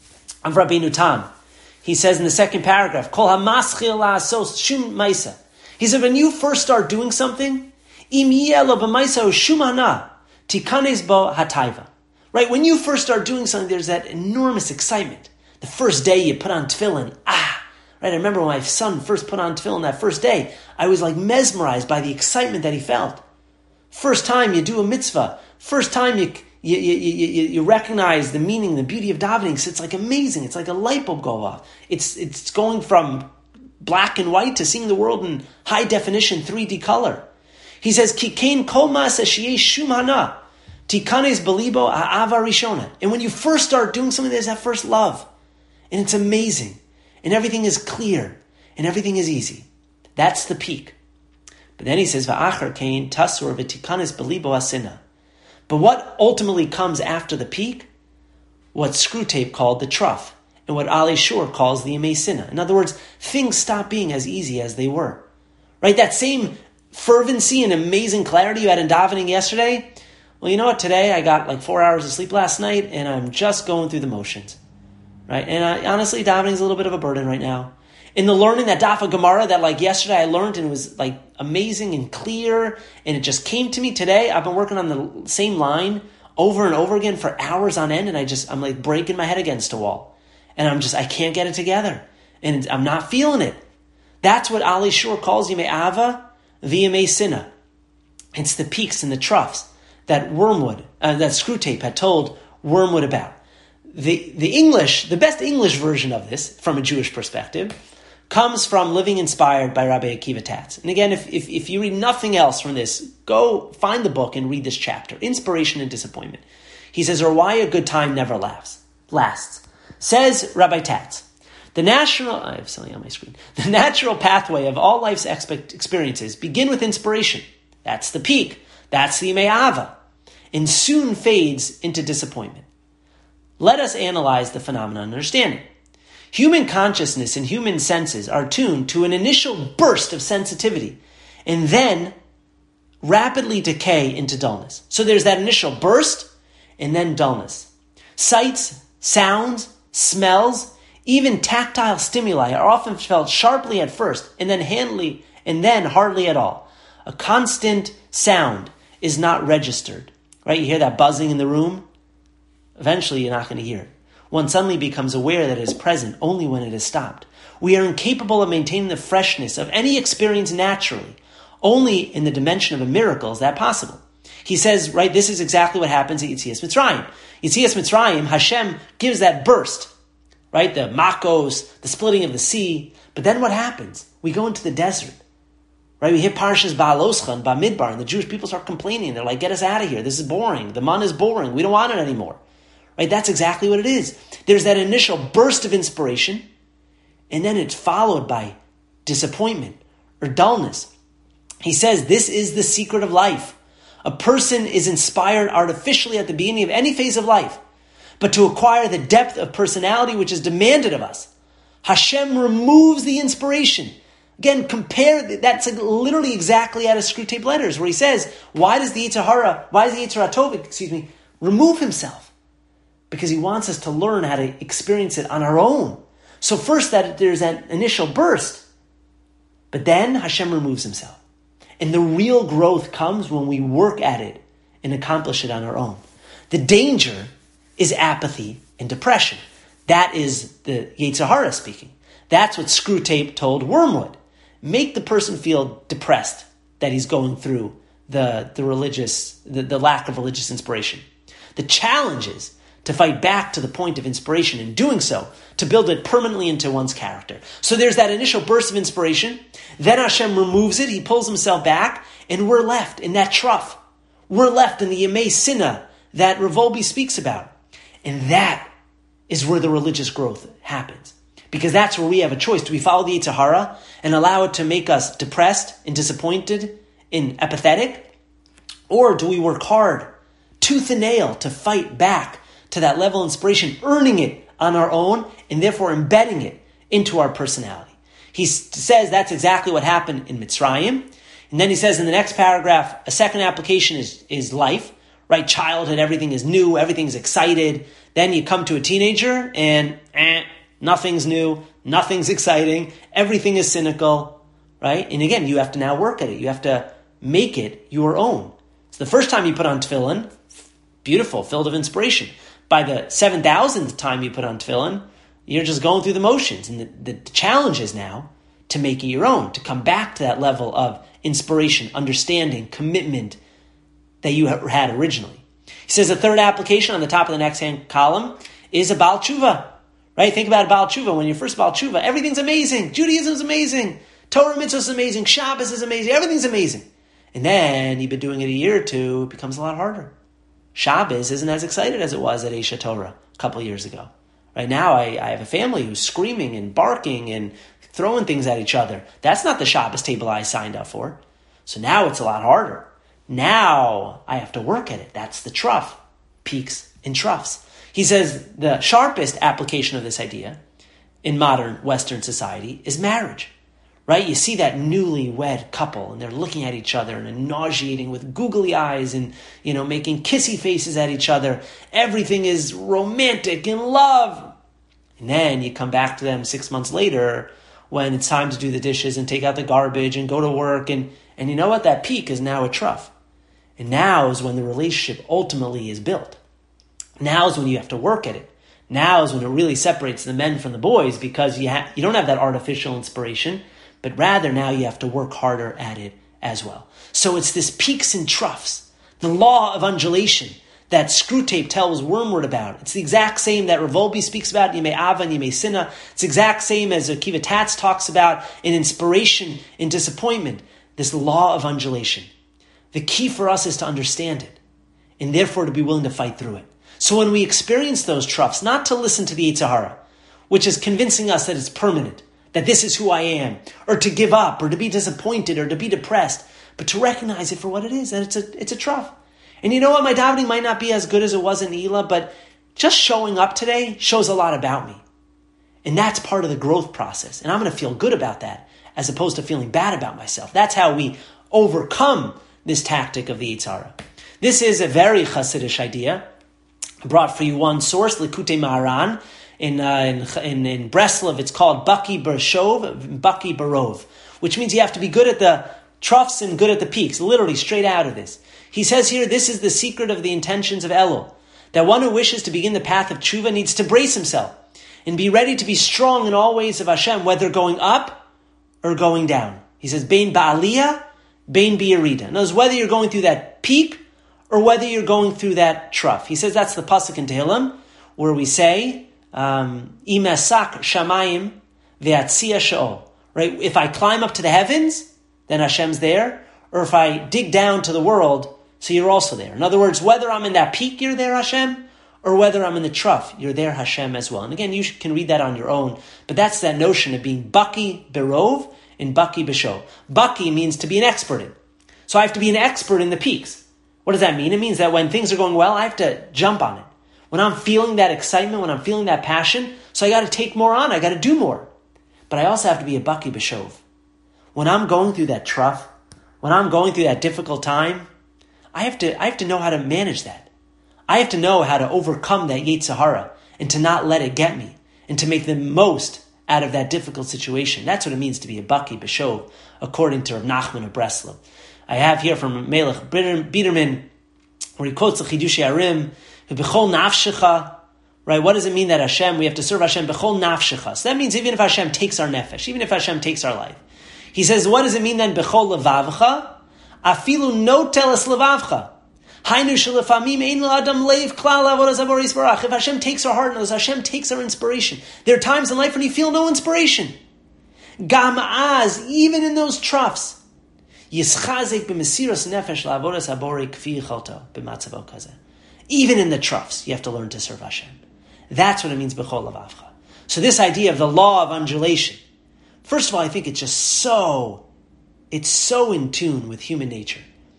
of Rabbeinu Tam. He says in the second paragraph, Kol hamaschil la'asos shum maisa. He said, when you first start doing something, im yeh lo b'maisa shum hana, tikanes bo hataiva. Right? When you first start doing something, there's that enormous excitement. The first day you put on tefillin, ah, right? I remember when my son first put on tefillin that first day, I was like mesmerized by the excitement that he felt. First time you do a mitzvah, first time you You, you, you, you recognize the meaning, the beauty of davening. So it's like amazing. It's like a light bulb go off. It's it's going from black and white to seeing the world in high definition, three D color. He says, Kikein kol ma'aseh sheyesh shum hana, tikanes belibo ha'ava rishona. And when you first start doing something, there's that first love. And it's amazing. And everything is clear. And everything is easy. That's the peak. But then he says, Va'achar kein tasur v'tikanes belibo hasina. But what ultimately comes after the peak? What Screwtape called the trough, and what Ali Shor calls the Yemei Sinah. In other words, things stop being as easy as they were. Right? That same fervency and amazing clarity you had in davening yesterday, well, you know what? Today I got like four hours of sleep last night, and I'm just going through the motions. Right? And I, honestly, davening is a little bit of a burden right now. In the learning that Daf Gemara that like yesterday I learned and it was like amazing and clear and it just came to me today, I've been working on the same line over and over again for hours on end and I just, I'm like breaking my head against a wall. And I'm just, I can't get it together. And I'm not feeling it. That's what Ali Shor calls Yemei Ava v'Yemei Sinah. It's the peaks and the troughs that Wormwood, uh, that Screwtape had told Wormwood about. The, the English, the best English version of this from a Jewish perspective comes from Living Inspired by Rabbi Akiva Tatz. And again, if, if if you read nothing else from this, go find the book and read this chapter, Inspiration and Disappointment. He says, or why a good time never lasts. lasts. Says Rabbi Tatz, the national, I have something on my screen, the natural pathway of all life's expect, experiences begin with inspiration. That's the peak. That's the Yemei Ava. And soon fades into disappointment. Let us analyze the phenomenon and understand it. Human consciousness and human senses are tuned to an initial burst of sensitivity and then rapidly decay into dullness. So there's that initial burst and then dullness. Sights, sounds, smells, even tactile stimuli are often felt sharply at first and then handily and then hardly at all. A constant sound is not registered. Right? You hear that buzzing in the room? Eventually you're not going to hear it. One suddenly becomes aware that it is present only when it is stopped. We are incapable of maintaining the freshness of any experience naturally. Only in the dimension of a miracle is that possible. He says, right, this is exactly what happens at Yetzias Mitzrayim. Yetzias Mitzrayim, Hashem gives that burst, right? The Makos, the splitting of the sea. But then what happens? We go into the desert, right? We hit Parshas Ba'aloscha and Bamidbar, and the Jewish people start complaining. They're like, get us out of here. This is boring. The man is boring. We don't want it anymore, right? That's exactly what it is. There's that initial burst of inspiration, and then it's followed by disappointment or dullness. He says this is the secret of life. A person is inspired artificially at the beginning of any phase of life, but to acquire the depth of personality which is demanded of us, Hashem removes the inspiration. Again, compare, that's literally exactly out of Screwtape Letters, where he says, why does the Yetzer Hara, why does the Yetzer HaTov, excuse me, remove himself? Because he wants us to learn how to experience it on our own. So first that there's an initial burst, but then Hashem removes himself. And the real growth comes when we work at it and accomplish it on our own. The danger is apathy and depression. That is the Yetzer Hara speaking. That's what Screwtape told Wormwood. Make the person feel depressed that he's going through the, the religious, the, the lack of religious inspiration. The challenge is to fight back to the point of inspiration, and doing so, to build it permanently into one's character. So there's that initial burst of inspiration, then Hashem removes it, he pulls himself back, and we're left in that trough. We're left in the Yemei Sinna that Rav Wolbe speaks about. And that is where the religious growth happens. Because that's where we have a choice. Do we follow the Yetzer Hara and allow it to make us depressed and disappointed and apathetic? Or do we work hard, tooth and nail, to fight back to that level of inspiration, earning it on our own, and therefore embedding it into our personality? He says that's exactly what happened in Mitzrayim. And then he says in the next paragraph, a second application is, is life, right? Childhood, everything is new, everything's excited. Then you come to a teenager and eh, nothing's new, nothing's exciting, everything is cynical, right? And again, you have to now work at it. You have to make it your own. It's the first time you put on tefillin, beautiful, filled of inspiration. By the seven thousandth time you put on tefillin, you're just going through the motions. And the, the, the challenge is now to make it your own, to come back to that level of inspiration, understanding, commitment that you had originally. He says the third application on the top of the next hand column is a Baal Tshuva. Right? Think about a Baal Tshuva. When you're first Baal Tshuva, everything's amazing. Judaism's amazing. Torah mitzvah is amazing. Shabbos is amazing. Everything's amazing. And then you've been doing it a year or two, it becomes a lot harder. Shabbos isn't as excited as it was at Esha Torah a couple of years ago. Right now, I, I have a family who's screaming and barking and throwing things at each other. That's not the Shabbos table I signed up for. So now it's a lot harder. Now I have to work at it. That's the trough. Peaks and troughs. He says the sharpest application of this idea in modern Western society is marriage. Right? You see that newlywed couple and they're looking at each other and nauseating with googly eyes and, you know, making kissy faces at each other. Everything is romantic and love. And then you come back to them six months later when it's time to do the dishes and take out the garbage and go to work. And, and you know what? That peak is now a trough. And now is when the relationship ultimately is built. Now is when you have to work at it. Now is when it really separates the men from the boys, because you ha- you don't have that artificial inspiration, but rather now you have to work harder at it as well. So it's this peaks and troughs, the law of undulation that Screwtape tells Wormwood about. It's the exact same that Rav Wolbe speaks about in Yemei Ava and Yemei Sinna. It's the exact same as Akiva Tatz talks about in Inspiration and Disappointment, this law of undulation. The key for us is to understand it, and therefore to be willing to fight through it. So when we experience those troughs, not to listen to the Yetzer Hara, which is convincing us that it's permanent, that this is who I am, or to give up, or to be disappointed, or to be depressed, but to recognize it for what it is, that it's a it's a trough. And you know what? My davening might not be as good as it was in Eila, but just showing up today shows a lot about me. And that's part of the growth process. And I'm going to feel good about that, as opposed to feeling bad about myself. That's how we overcome this tactic of the Yetzer Hara. This is a very Hasidish idea. I brought for you one source, Likutei Maharan. In, uh, in in in Breslov, it's called Baki Bershov, Baki Barov, which means you have to be good at the troughs and good at the peaks, literally straight out of this. He says here, this is the secret of the intentions of Elul, that one who wishes to begin the path of tshuva needs to brace himself and be ready to be strong in all ways of Hashem, whether going up or going down. He says, Bein ba'aliyah, bein b'yerida. In other words, whether you're going through that peak or whether you're going through that trough. He says that's the pasuk in Tehillim, where we say, um, imesak shamayim ve'atzia she'ol. Right? If I climb up to the heavens, then Hashem's there. Or if I dig down to the world, so you're also there. In other words, whether I'm in that peak, you're there, Hashem, or whether I'm in the trough, you're there, Hashem, as well. And again, you can read that on your own. But that's that notion of being Baki Berov and Baki B'Shov. Baki means to be an expert in. So I have to be an expert in the peaks. What does that mean? It means that when things are going well, I have to jump on it. When I'm feeling that excitement, when I'm feeling that passion, so I got to take more on, I got to do more. But I also have to be a Baki B'Shov. When I'm going through that trough, when I'm going through that difficult time, I have to I have to know how to manage that. I have to know how to overcome that Yetzer Hara and to not let it get me and to make the most out of that difficult situation. That's what it means to be a Baki B'Shov, according to Rav Nachman of Breslov. I have here from Melech Biderman, where he quotes the Chidushei Arim, B'chol nafshecha. Right? What does it mean that Hashem, we have to serve Hashem B'chol nafshecha? So that means even if Hashem takes our nefesh, even if Hashem takes our life. He says, what does it mean then? B'chol levavcha, afilu no teles levavcha. Hainu shelefamim ein l'adam leiv klal avodas haboris barach. If Hashem takes our heart and Hashem takes our inspiration, there are times in life when you feel no inspiration. Gam az, even in those troughs, yischazek b'mesiras nefesh la'avodas habori kfi yichalto b'matzav kazeh. Even in the troughs, you have to learn to serve Hashem. That's what it means b'chol levavcha. So this idea of the law of undulation, first of all, I think it's just so, it's so in tune with human nature.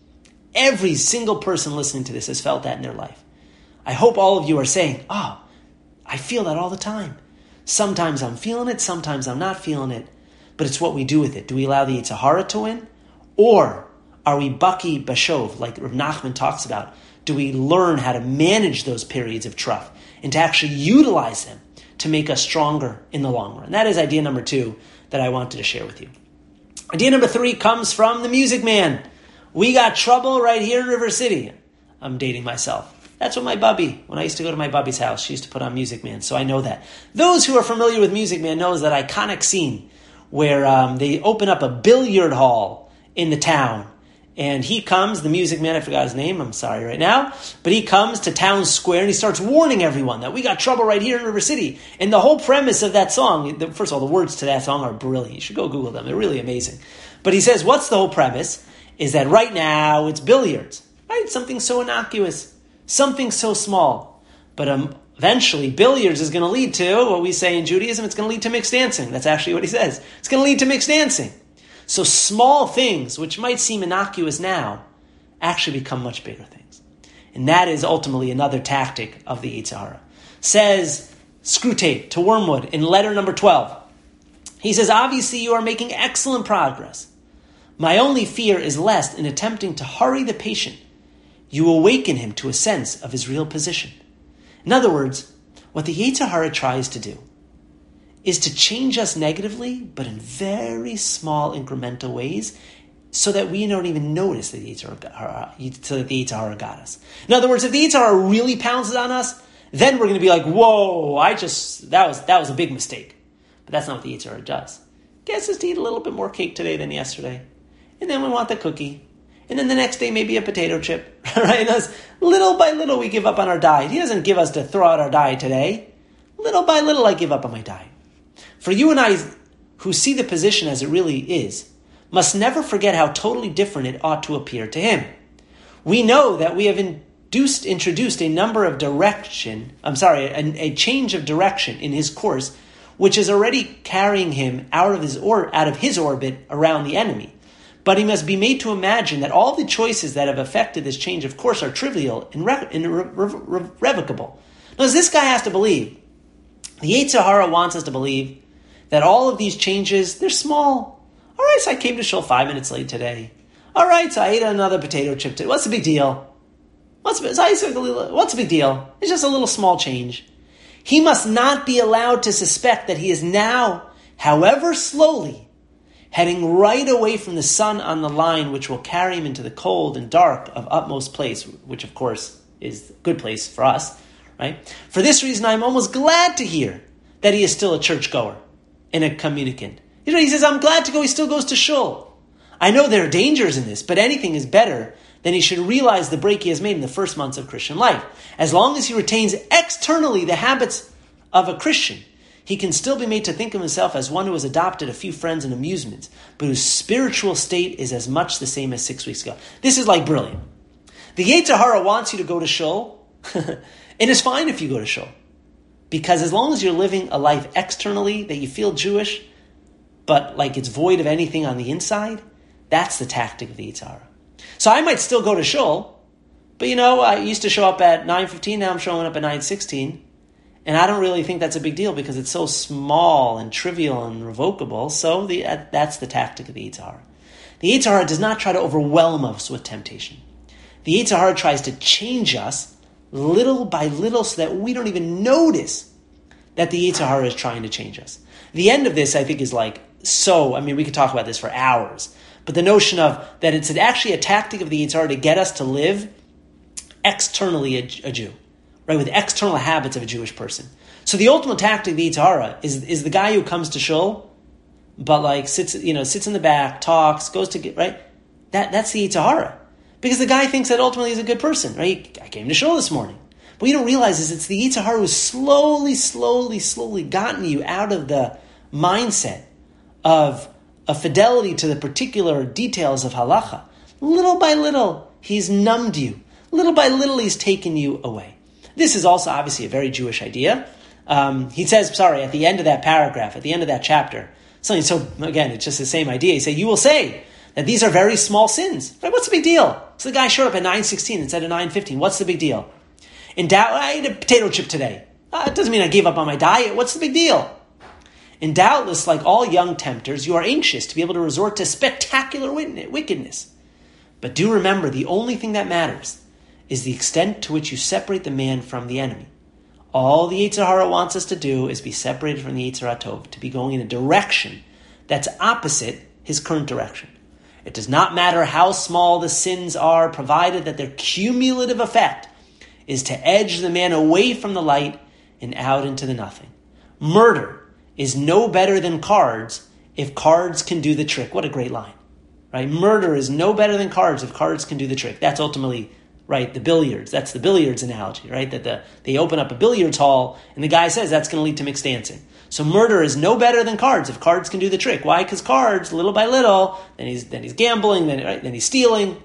Every single person listening to this has felt that in their life. I hope all of you are saying, oh, I feel that all the time. Sometimes I'm feeling it, sometimes I'm not feeling it, but it's what we do with it. Do we allow the Yetzer Hara to win? Or are we Baki B'Shov, like Rav Nachman talks about? Do we learn how to manage those periods of trough and to actually utilize them to make us stronger in the long run? And that is idea number two that I wanted to share with you. Idea number three comes from the Music Man. We got trouble right here in River City. I'm dating myself. That's what my bubby, when I used to go to my bubby's house, she used to put on Music Man, so I know that. Those who are familiar with Music Man knows that iconic scene where um, they open up a billiard hall in the town. And he comes, the Music Man, I forgot his name, I'm sorry right now, but he comes to town square and he starts warning everyone that we got trouble right here in River City. And the whole premise of that song, first of all, the words to that song are brilliant. You should go Google them. They're really amazing. But he says, what's the whole premise? Is that right now it's billiards. Right? Something so innocuous. Something so small. But um, eventually billiards is going to lead to what we say in Judaism, it's going to lead to mixed dancing. That's actually what he says. It's going to lead to mixed dancing. So small things, which might seem innocuous now, actually become much bigger things. And that is ultimately another tactic of the Yetzer Hara. Says Screwtape to Wormwood in letter number twelve. He says, obviously you are making excellent progress. My only fear is lest, in attempting to hurry the patient, you awaken him to a sense of his real position. In other words, what the Yetzer Hara tries to do is to change us negatively, but in very small incremental ways, so that we don't even notice that the Yetzer Hara, so that the Yetzer Hara got us. In other words, if the Yetzer Hara really pounces on us, then we're going to be like, whoa, I just, that was that was a big mistake. But that's not what the Yetzer Hara does. Gets us to eat a little bit more cake today than yesterday. And then we want the cookie. And then the next day, maybe a potato chip. Right? And little by little, we give up on our diet. He doesn't give us to throw out our diet today. Little by little, I give up on my diet. For you and I, who see the position as it really is, must never forget how totally different it ought to appear to him. We know that we have induced, introduced a number of direction, I'm sorry, a, a change of direction in his course, which is already carrying him out of his or out of his orbit around the enemy. But he must be made to imagine that all the choices that have affected this change of course are trivial and irre- irre- irrevocable. Now, this guy has to believe, the Yetzer Hara wants us to believe that all of these changes, they're small. All right, so I came to shul five minutes late today. All right, so I ate another potato chip today. What's the big deal? What's, what's the big deal? It's just a little small change. He must not be allowed to suspect that he is now, however slowly, heading right away from the sun on the line, which will carry him into the cold and dark of utmost place, which of course is a good place for us, right? For this reason, I'm almost glad to hear that he is still a churchgoer and a communicant. You know, he says, I'm glad to go, he still goes to shul. I know there are dangers in this, but anything is better than he should realize the break he has made in the first months of Christian life. As long as he retains externally the habits of a Christian. He can still be made to think of himself as one who has adopted a few friends and amusements, but whose spiritual state is as much the same as six weeks ago. This is like brilliant. The Yetzer Hara wants you to go to shul, and it's fine if you go to shul. Because as long as you're living a life externally that you feel Jewish, but like it's void of anything on the inside, that's the tactic of the Yetzer Hara. So I might still go to shul, but you know, I used to show up at nine fifteen, now I'm showing up at nine sixteen. And I don't really think that's a big deal because it's so small and trivial and revocable. So the, that's the tactic of the Yetzer Hara. The Yetzer Hara does not try to overwhelm us with temptation. The Yetzer Hara tries to change us little by little so that we don't even notice that the Yetzer Hara is trying to change us. The end of this, I think, is like so, I mean, we could talk about this for hours. But the notion of that it's actually a tactic of the Yetzer Hara to get us to live externally a, a Jew. Right, with external habits of a Jewish person. So the ultimate tactic of the Yetzer Hara is is the guy who comes to shul, but like sits, you know, sits in the back, talks, goes to get right. That that's the Yetzer Hara, because the guy thinks that ultimately he's a good person. Right, I came to shul this morning. What you don't realize is it's the Yetzer Hara who's slowly, slowly, slowly gotten you out of the mindset of a fidelity to the particular details of halacha. Little by little, he's numbed you. Little by little, he's taken you away. This is also obviously a very Jewish idea. Um, he says, sorry, at the end of that paragraph, at the end of that chapter, something, so again, it's just the same idea. He said, you will say that these are very small sins. Right? What's the big deal? So the guy showed up at nine sixteen instead of nine fifteen. What's the big deal? In doubt, I ate a potato chip today. Uh, it doesn't mean I gave up on my diet. What's the big deal? And doubtless, like all young tempters, you are anxious to be able to resort to spectacular wickedness. But do remember, the only thing that matters is the extent to which you separate the man from the enemy. All the Yetzer Hara wants us to do is be separated from the Yetzer HaTov, to be going in a direction that's opposite his current direction. It does not matter how small the sins are, provided that their cumulative effect is to edge the man away from the light and out into the nothing. Murder is no better than cards if cards can do the trick. What a great line, right? Murder is no better than cards if cards can do the trick. That's ultimately right, the billiards. That's the billiards analogy, right? That the, they open up a billiards hall, and the guy says that's going to lead to mixed dancing. So murder is no better than cards if cards can do the trick. Why? Because cards, little by little, then he's then he's gambling, then right, then he's stealing.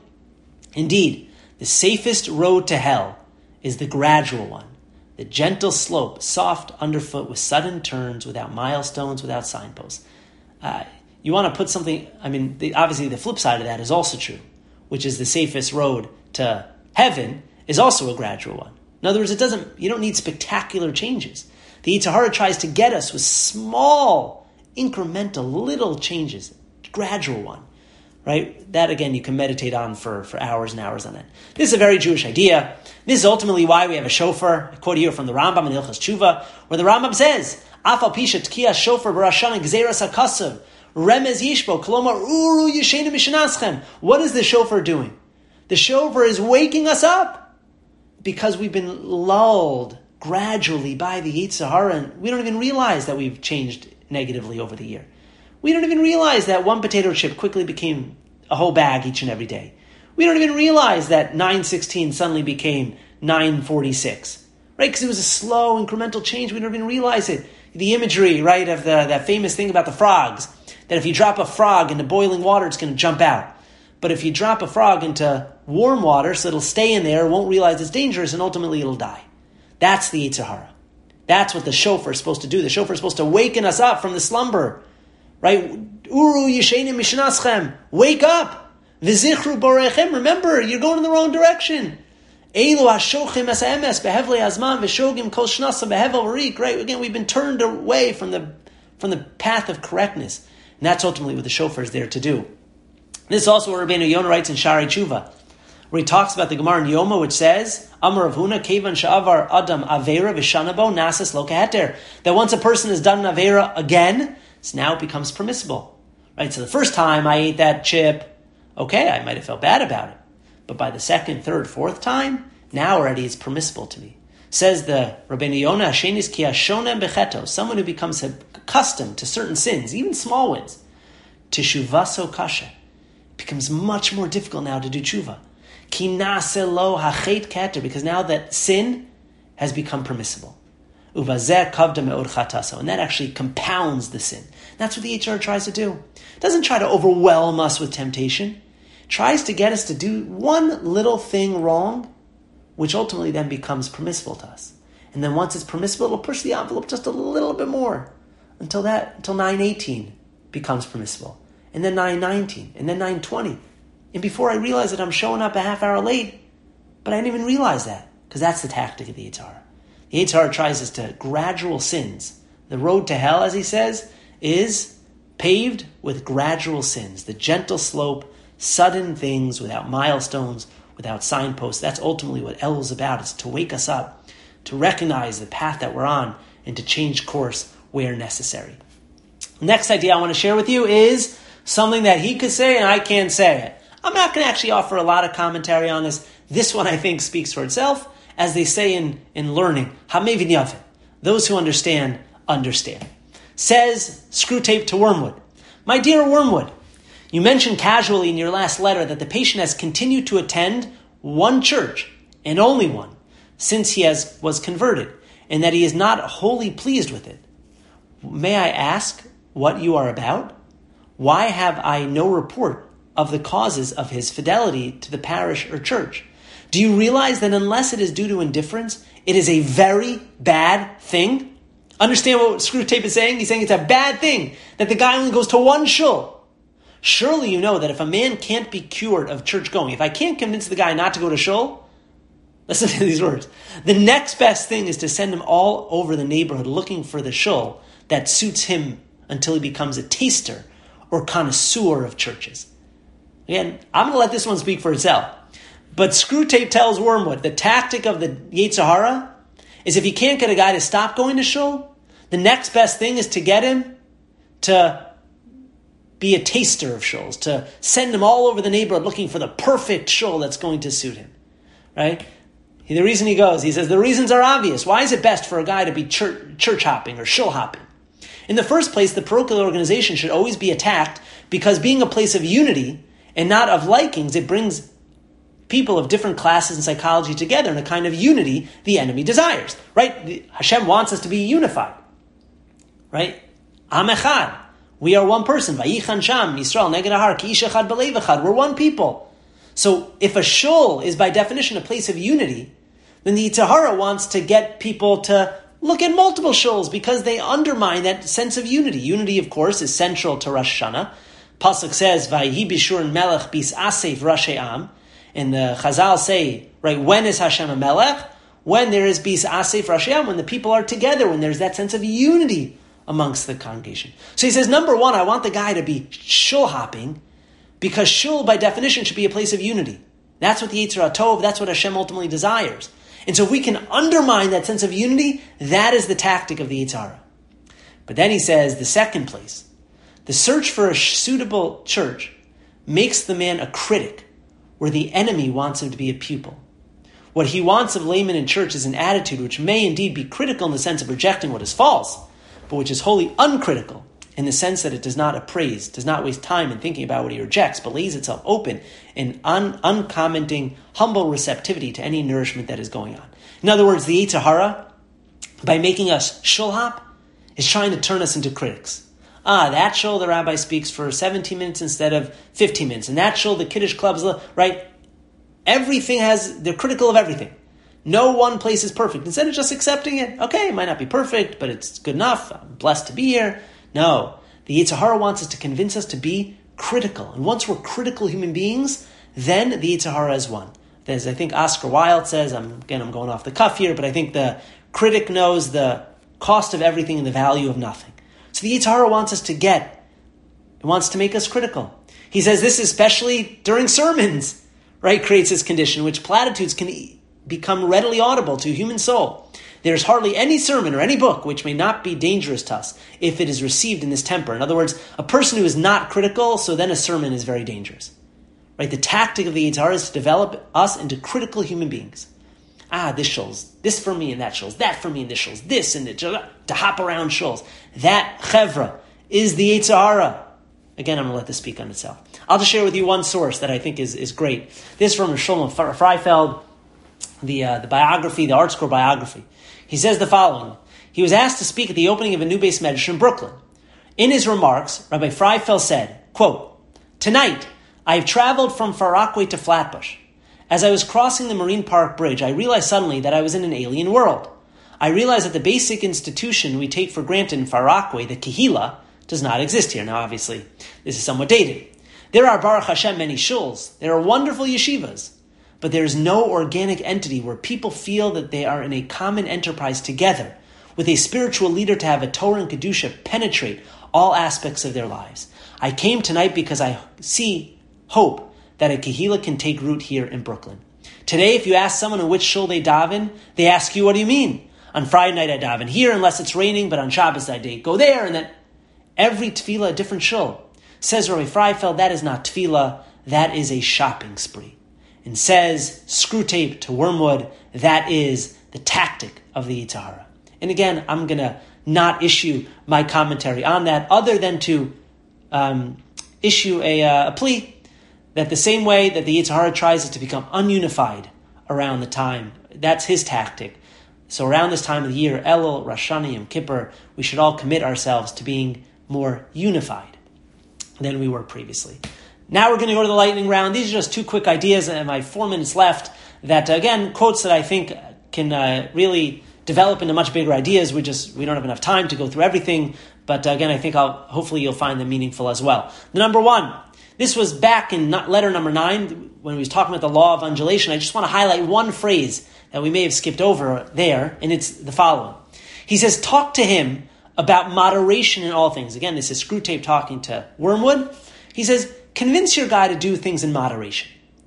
Indeed, the safest road to hell is the gradual one, the gentle slope, soft underfoot with sudden turns, without milestones, without signposts. Uh, you want to put something. I mean, the, obviously, the flip side of that is also true, which is the safest road to heaven is also a gradual one. In other words, it doesn't. You don't need spectacular changes. The Yetzer Hara tries to get us with small, incremental, little changes, gradual one, right? That again, you can meditate on for, for hours and hours on that. This is a very Jewish idea. This is ultimately why we have a shofar. I quote here from the Rambam in Hilchos Tshuva, where the Rambam says, "Afal pisha tkiya shofar b'Rosh Hashanah gzeras hakasav remez yishbo kolomar uru yeshenu mishanaschem." What is the shofar doing? The shofar is waking us up because we've been lulled gradually by the Yetzer Hara, and we don't even realize that we've changed negatively over the year. We don't even realize that one potato chip quickly became a whole bag each and every day. We don't even realize that nine sixteen suddenly became nine forty-six, right? Because it was a slow, incremental change. We don't even realize it. The imagery, right, of the that famous thing about the frogs, that if you drop a frog into boiling water, it's going to jump out. But if you drop a frog into warm water, so it'll stay in there, won't realize it's dangerous, and ultimately it'll die. That's the Yetzer Hara. That's what the shofar is supposed to do. The shofar is supposed to waken us up from the slumber. Right? Uru yeshenu mishnaschem. Wake up. V'zichru borechem. Remember, you're going in the wrong direction. Elu hashochem es ha'emes behevlei hazman v'shogim kol shnasa behevel v'rik. Right? Again, we've been turned away from the from the path of correctness. And that's ultimately what the shofar is there to do. This is also what Rabbeinu Yonah writes in Shari Tshuva, where he talks about the Gemara in Yoma, which says, Amar Rav Huna, Kevan Sha'avar Adam Avera Vishanabo Nasas Lo Keheter. That once a person has done an Avera again, so now it becomes permissible. Right? So the first time I ate that chip, okay, I might have felt bad about it. But by the second, third, fourth time, now already it's permissible to me. Says the Rabbeinu Yonah, Hashenis Ki Hashonem Becheto, someone who becomes accustomed to certain sins, even small ones, Teshuvaso Kasha. It becomes much more difficult now to do tshuva. Ki naseh lo hachet keter, because now that sin has become permissible. Uvazeh kavda me'od chataso. And that actually compounds the sin. That's what the Yetzer Hara tries to do. It doesn't try to overwhelm us with temptation. It tries to get us to do one little thing wrong, which ultimately then becomes permissible to us. And then once it's permissible, it'll push the envelope just a little bit more until that, until nine eighteen becomes permissible. And then nine nineteen, and then nine twenty. And before I realize it, I'm showing up a half hour late, but I didn't even realize that, because that's the tactic of the Yetzer Hara. The Yetzer Hara tries us to gradual sins. The road to hell, as he says, is paved with gradual sins. The gentle slope, sudden things without milestones, without signposts. That's ultimately what El is about. It's to wake us up, to recognize the path that we're on, and to change course where necessary. The next idea I want to share with you is something that he could say and I can't say it. I'm not going to actually offer a lot of commentary on this. This one, I think, speaks for itself. As they say in, in learning, Hamevin Yavin. Those who understand, understand. Says Screwtape to Wormwood, my dear Wormwood, you mentioned casually in your last letter that the patient has continued to attend one church, and only one, since he has was converted, and that he is not wholly pleased with it. May I ask what you are about? Why have I no report of the causes of his fidelity to the parish or church? Do you realize that unless it is due to indifference, it is a very bad thing? Understand what Screwtape is saying? He's saying it's a bad thing that the guy only goes to one shul. Surely you know that if a man can't be cured of church going, if I can't convince the guy not to go to shul, listen to these words, the next best thing is to send him all over the neighborhood looking for the shul that suits him until he becomes a taster or connoisseur of churches. Again, I'm going to let this one speak for itself. But Screwtape tells Wormwood, the tactic of the Yetzer Hara is if you can't get a guy to stop going to shul, the next best thing is to get him to be a taster of shuls, to send him all over the neighborhood looking for the perfect shul that's going to suit him. Right? The reason he goes, he says, the reasons are obvious. Why is it best for a guy to be church, church hopping or shul hopping? In the first place, the parochial organization should always be attacked because being a place of unity and not of likings, it brings people of different classes and psychology together in a kind of unity the enemy desires. Right? Hashem wants us to be unified. Right? Am echad. We are one person. Vayichan sham Yisrael neged ahar ki ish echad b'leiv echad. We're one people. So if a shul is by definition a place of unity, then the Yetzer Hara wants to get people to look at multiple shuls because they undermine that sense of unity. Unity, of course, is central to Rosh Hashanah. Pasuk says, Vayhi bishur melech bis asef rashi am. And the Chazal say, right, when is Hashem a melech? When there is bis asef rashi am, when the people are together, when there's that sense of unity amongst the congregation. So he says, number one, I want the guy to be shul hopping because shul, by definition, should be a place of unity. That's what the Yetzer HaTov, that's what Hashem ultimately desires. And so if we can undermine that sense of unity, that is the tactic of the Yetzer Hara. But then he says, the second place, the search for a suitable church makes the man a critic, where the enemy wants him to be a pupil. What he wants of laymen in church is an attitude which may indeed be critical in the sense of rejecting what is false, but which is wholly uncritical in the sense that it does not appraise, does not waste time in thinking about what he rejects, but lays itself open in un- uncommenting, humble receptivity to any nourishment that is going on. In other words, the Yetzer Hara, by making us shul hop, is trying to turn us into critics. Ah, that shul the rabbi speaks for seventeen minutes instead of fifteen minutes. And that shul, the Kiddush clubs, right? Everything has, they're critical of everything. No one place is perfect. Instead of just accepting it, okay, it might not be perfect, but it's good enough. I'm blessed to be here. No. The Yetzer Hara wants us to convince us to be critical. And once we're critical human beings, then the Yetzer Hara is one. As I think Oscar Wilde says, I'm, again, I'm going off the cuff here, but I think the critic knows the cost of everything and the value of nothing. So the Yetzer Hara wants us to get, it wants to make us critical. He says this especially during sermons, right, creates this condition, which platitudes can become readily audible to a human soul. There's hardly any sermon or any book which may not be dangerous to us if it is received in this temper. In other words, a person who is not critical, so then a sermon is very dangerous. Right? The tactic of the Yetzer Hara is to develop us into critical human beings. Ah, this shul's, this for me and that shul's, that for me and this shul's, this and that, to hop around shul's. That chevra is the Yetzer Hara. Again, I'm going to let this speak on itself. I'll just share with you one source that I think is, is great. This is from Shlomo Freifeld, the uh, the biography, the ArtScroll biography. He says the following. He was asked to speak at the opening of a new Beis Medrash in Brooklyn. In his remarks, Rabbi Freifeld said, quote, "Tonight, I have traveled from Far Rockaway to Flatbush. As I was crossing the Marine Park Bridge, I realized suddenly that I was in an alien world. I realized that the basic institution we take for granted in Far Rockaway, the Kehila, does not exist here." Now, obviously, this is somewhat dated. "There are, Baruch Hashem, many shuls. There are wonderful yeshivas. But there is no organic entity where people feel that they are in a common enterprise together, with a spiritual leader to have a Torah and Kedusha penetrate all aspects of their lives. I came tonight because I see hope that a Kehila can take root here in Brooklyn. Today, if you ask someone in which shul they daven, they ask you, what do you mean? On Friday night I daven here unless it's raining, but on Shabbos I go there, and then every tefillah a different shul. Says Rabbi Freifeld, that is not tefillah, that is a shopping spree. And says Screw Tape to Wormwood, that is the tactic of the Yetzer Hara. And again, I'm going to not issue my commentary on that, other than to um, issue a, uh, a plea that the same way that the Yetzer Hara tries is to become ununified around the time, that's his tactic. So around this time of the year, Elul, Rosh Hashanah, Yom Kippur, we should all commit ourselves to being more unified than we were previously. Now we're going to go to the lightning round. These are just two quick ideas, and my four minutes left that, again, quotes that I think can uh, really develop into much bigger ideas. We just we don't have enough time to go through everything, but uh, again, I think I'll hopefully you'll find them meaningful as well. The number one, this was back in letter number nine when we was talking about the law of undulation. I just want to highlight one phrase that we may have skipped over there, and it's the following. He says, talk to him about moderation in all things. Again, this is Screw Tape talking to Wormwood. He says, convince your guy to do things in moderation.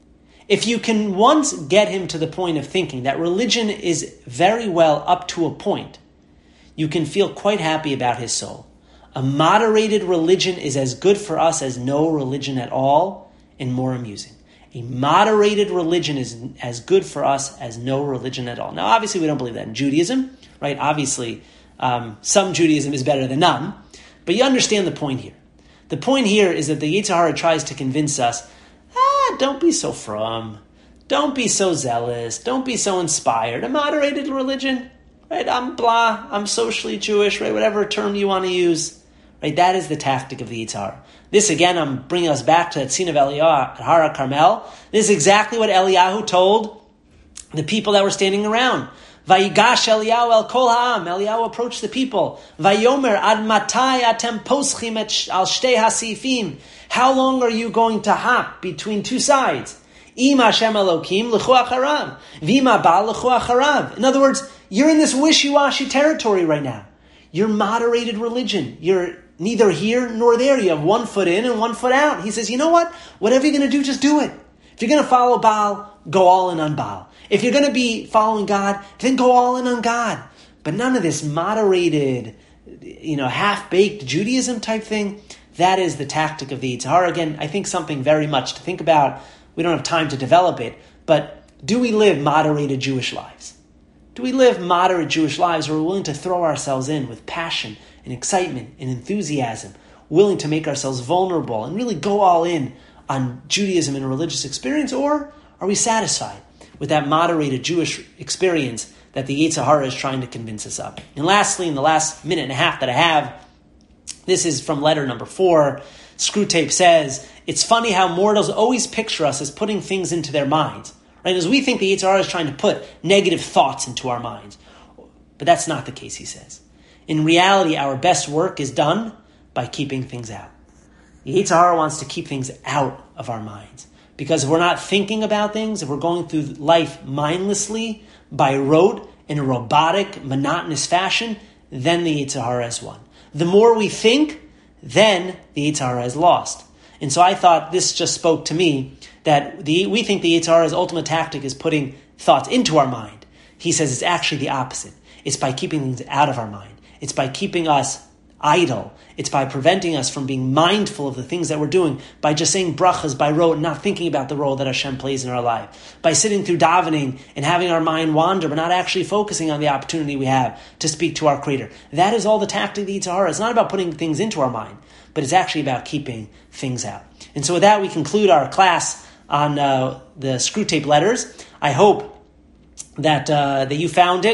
If you can once get him to the point of thinking that religion is very well up to a point, you can feel quite happy about his soul. A moderated religion is as good for us as no religion at all, and more amusing. A moderated religion is as good for us as no religion at all. Now, obviously, we don't believe that in Judaism, right? Obviously, um, some Judaism is better than none, but you understand the point here. The point here is that the Yetzer Hara tries to convince us, ah, don't be so frum, don't be so zealous, don't be so inspired. A moderated religion, right? I'm blah, I'm socially Jewish, right? Whatever term you want to use, right? That is the tactic of the Yetzer Hara. This, again, I'm bringing us back to that scene of Eliyahu at Hara Carmel. This is exactly what Eliyahu told the people that were standing around. Vayigash Eliyahu el kol ha'am. Eliyahu approached the people. Vayomer ad matai atem poschim et al shtei hasifim. How long are you going to hop between two sides? Im Hashem Elokim l'chu acharav. Vima ba l'chu acharav. In other words, you're in this wishy-washy territory right now. You're moderated religion. You're neither here nor there. You have one foot in and one foot out. He says, you know what? Whatever you're going to do, just do it. If you're going to follow Baal, go all in on Baal. If you're going to be following God, then go all in on God. But none of this moderated, you know, half-baked Judaism type thing, that is the tactic of the Yetzer Hara. Again, I think something very much to think about. We don't have time to develop it, but do we live moderated Jewish lives? Do we live moderate Jewish lives where we're willing to throw ourselves in with passion and excitement and enthusiasm, willing to make ourselves vulnerable and really go all in on Judaism and religious experience? Or are we satisfied with that moderated Jewish experience that the Yetzer Hara is trying to convince us of? And lastly, in the last minute and a half that I have, this is from letter number four. Screw Tape says, it's funny how mortals always picture us as putting things into their minds. Right? As we think the Yetzer Hara is trying to put negative thoughts into our minds. But that's not the case, he says. In reality, our best work is done by keeping things out. The Yetzer Hara wants to keep things out of our minds. Because if we're not thinking about things, if we're going through life mindlessly, by rote, in a robotic, monotonous fashion, then the Yetzer Hara has won. The more we think, then the Yetzer Hara is lost. And so I thought this just spoke to me that the, we think the Yetzer Hara's ultimate tactic is putting thoughts into our mind. He says it's actually the opposite. It's by keeping things out of our mind. It's by keeping us idle. It's by preventing us from being mindful of the things that we're doing, by just saying brachas by rote and not thinking about the role that Hashem plays in our life, by sitting through davening and having our mind wander, but not actually focusing on the opportunity we have to speak to our Creator. That is all the tactic of the Yetzer Hara. It's not about putting things into our mind, but it's actually about keeping things out. And so with that, we conclude our class on uh, the Screw Tape letters. I hope that uh, that you found it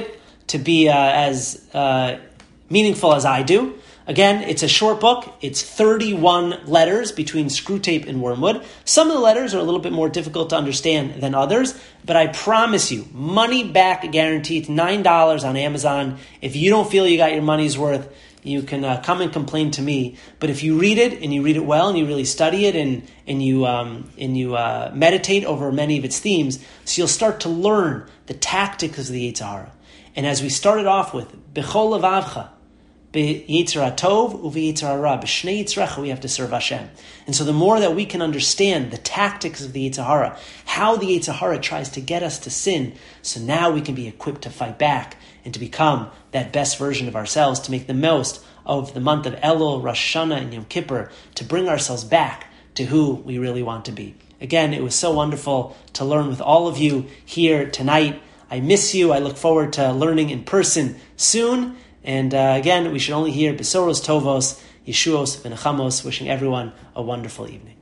to be uh, as uh, meaningful as I do. Again, it's a short book. It's thirty-one letters between Screwtape and Wormwood. Some of the letters are a little bit more difficult to understand than others, but I promise you, money back guarantee. It's nine dollars on Amazon. If you don't feel you got your money's worth, you can uh, come and complain to me. But if you read it and you read it well and you really study it and and you um, and you uh, meditate over many of its themes, so you'll start to learn the tactics of the Yetzer Hara. And as we started off with, B'chol levavcha, B'Yetzer Tov u'Yetzer Hara, B'shnei Yitzrecha, we have to serve Hashem. And so the more that we can understand the tactics of the Yetzer Hara, how the Yetzer Hara tries to get us to sin, so now we can be equipped to fight back and to become that best version of ourselves, to make the most of the month of Elul, Rosh Hashanah, and Yom Kippur, to bring ourselves back to who we really want to be. Again, it was so wonderful to learn with all of you here tonight. I miss you. I look forward to learning in person soon. And uh, again, we should only hear Besoros Tovos, Yeshuos, V'nechamos, wishing everyone a wonderful evening.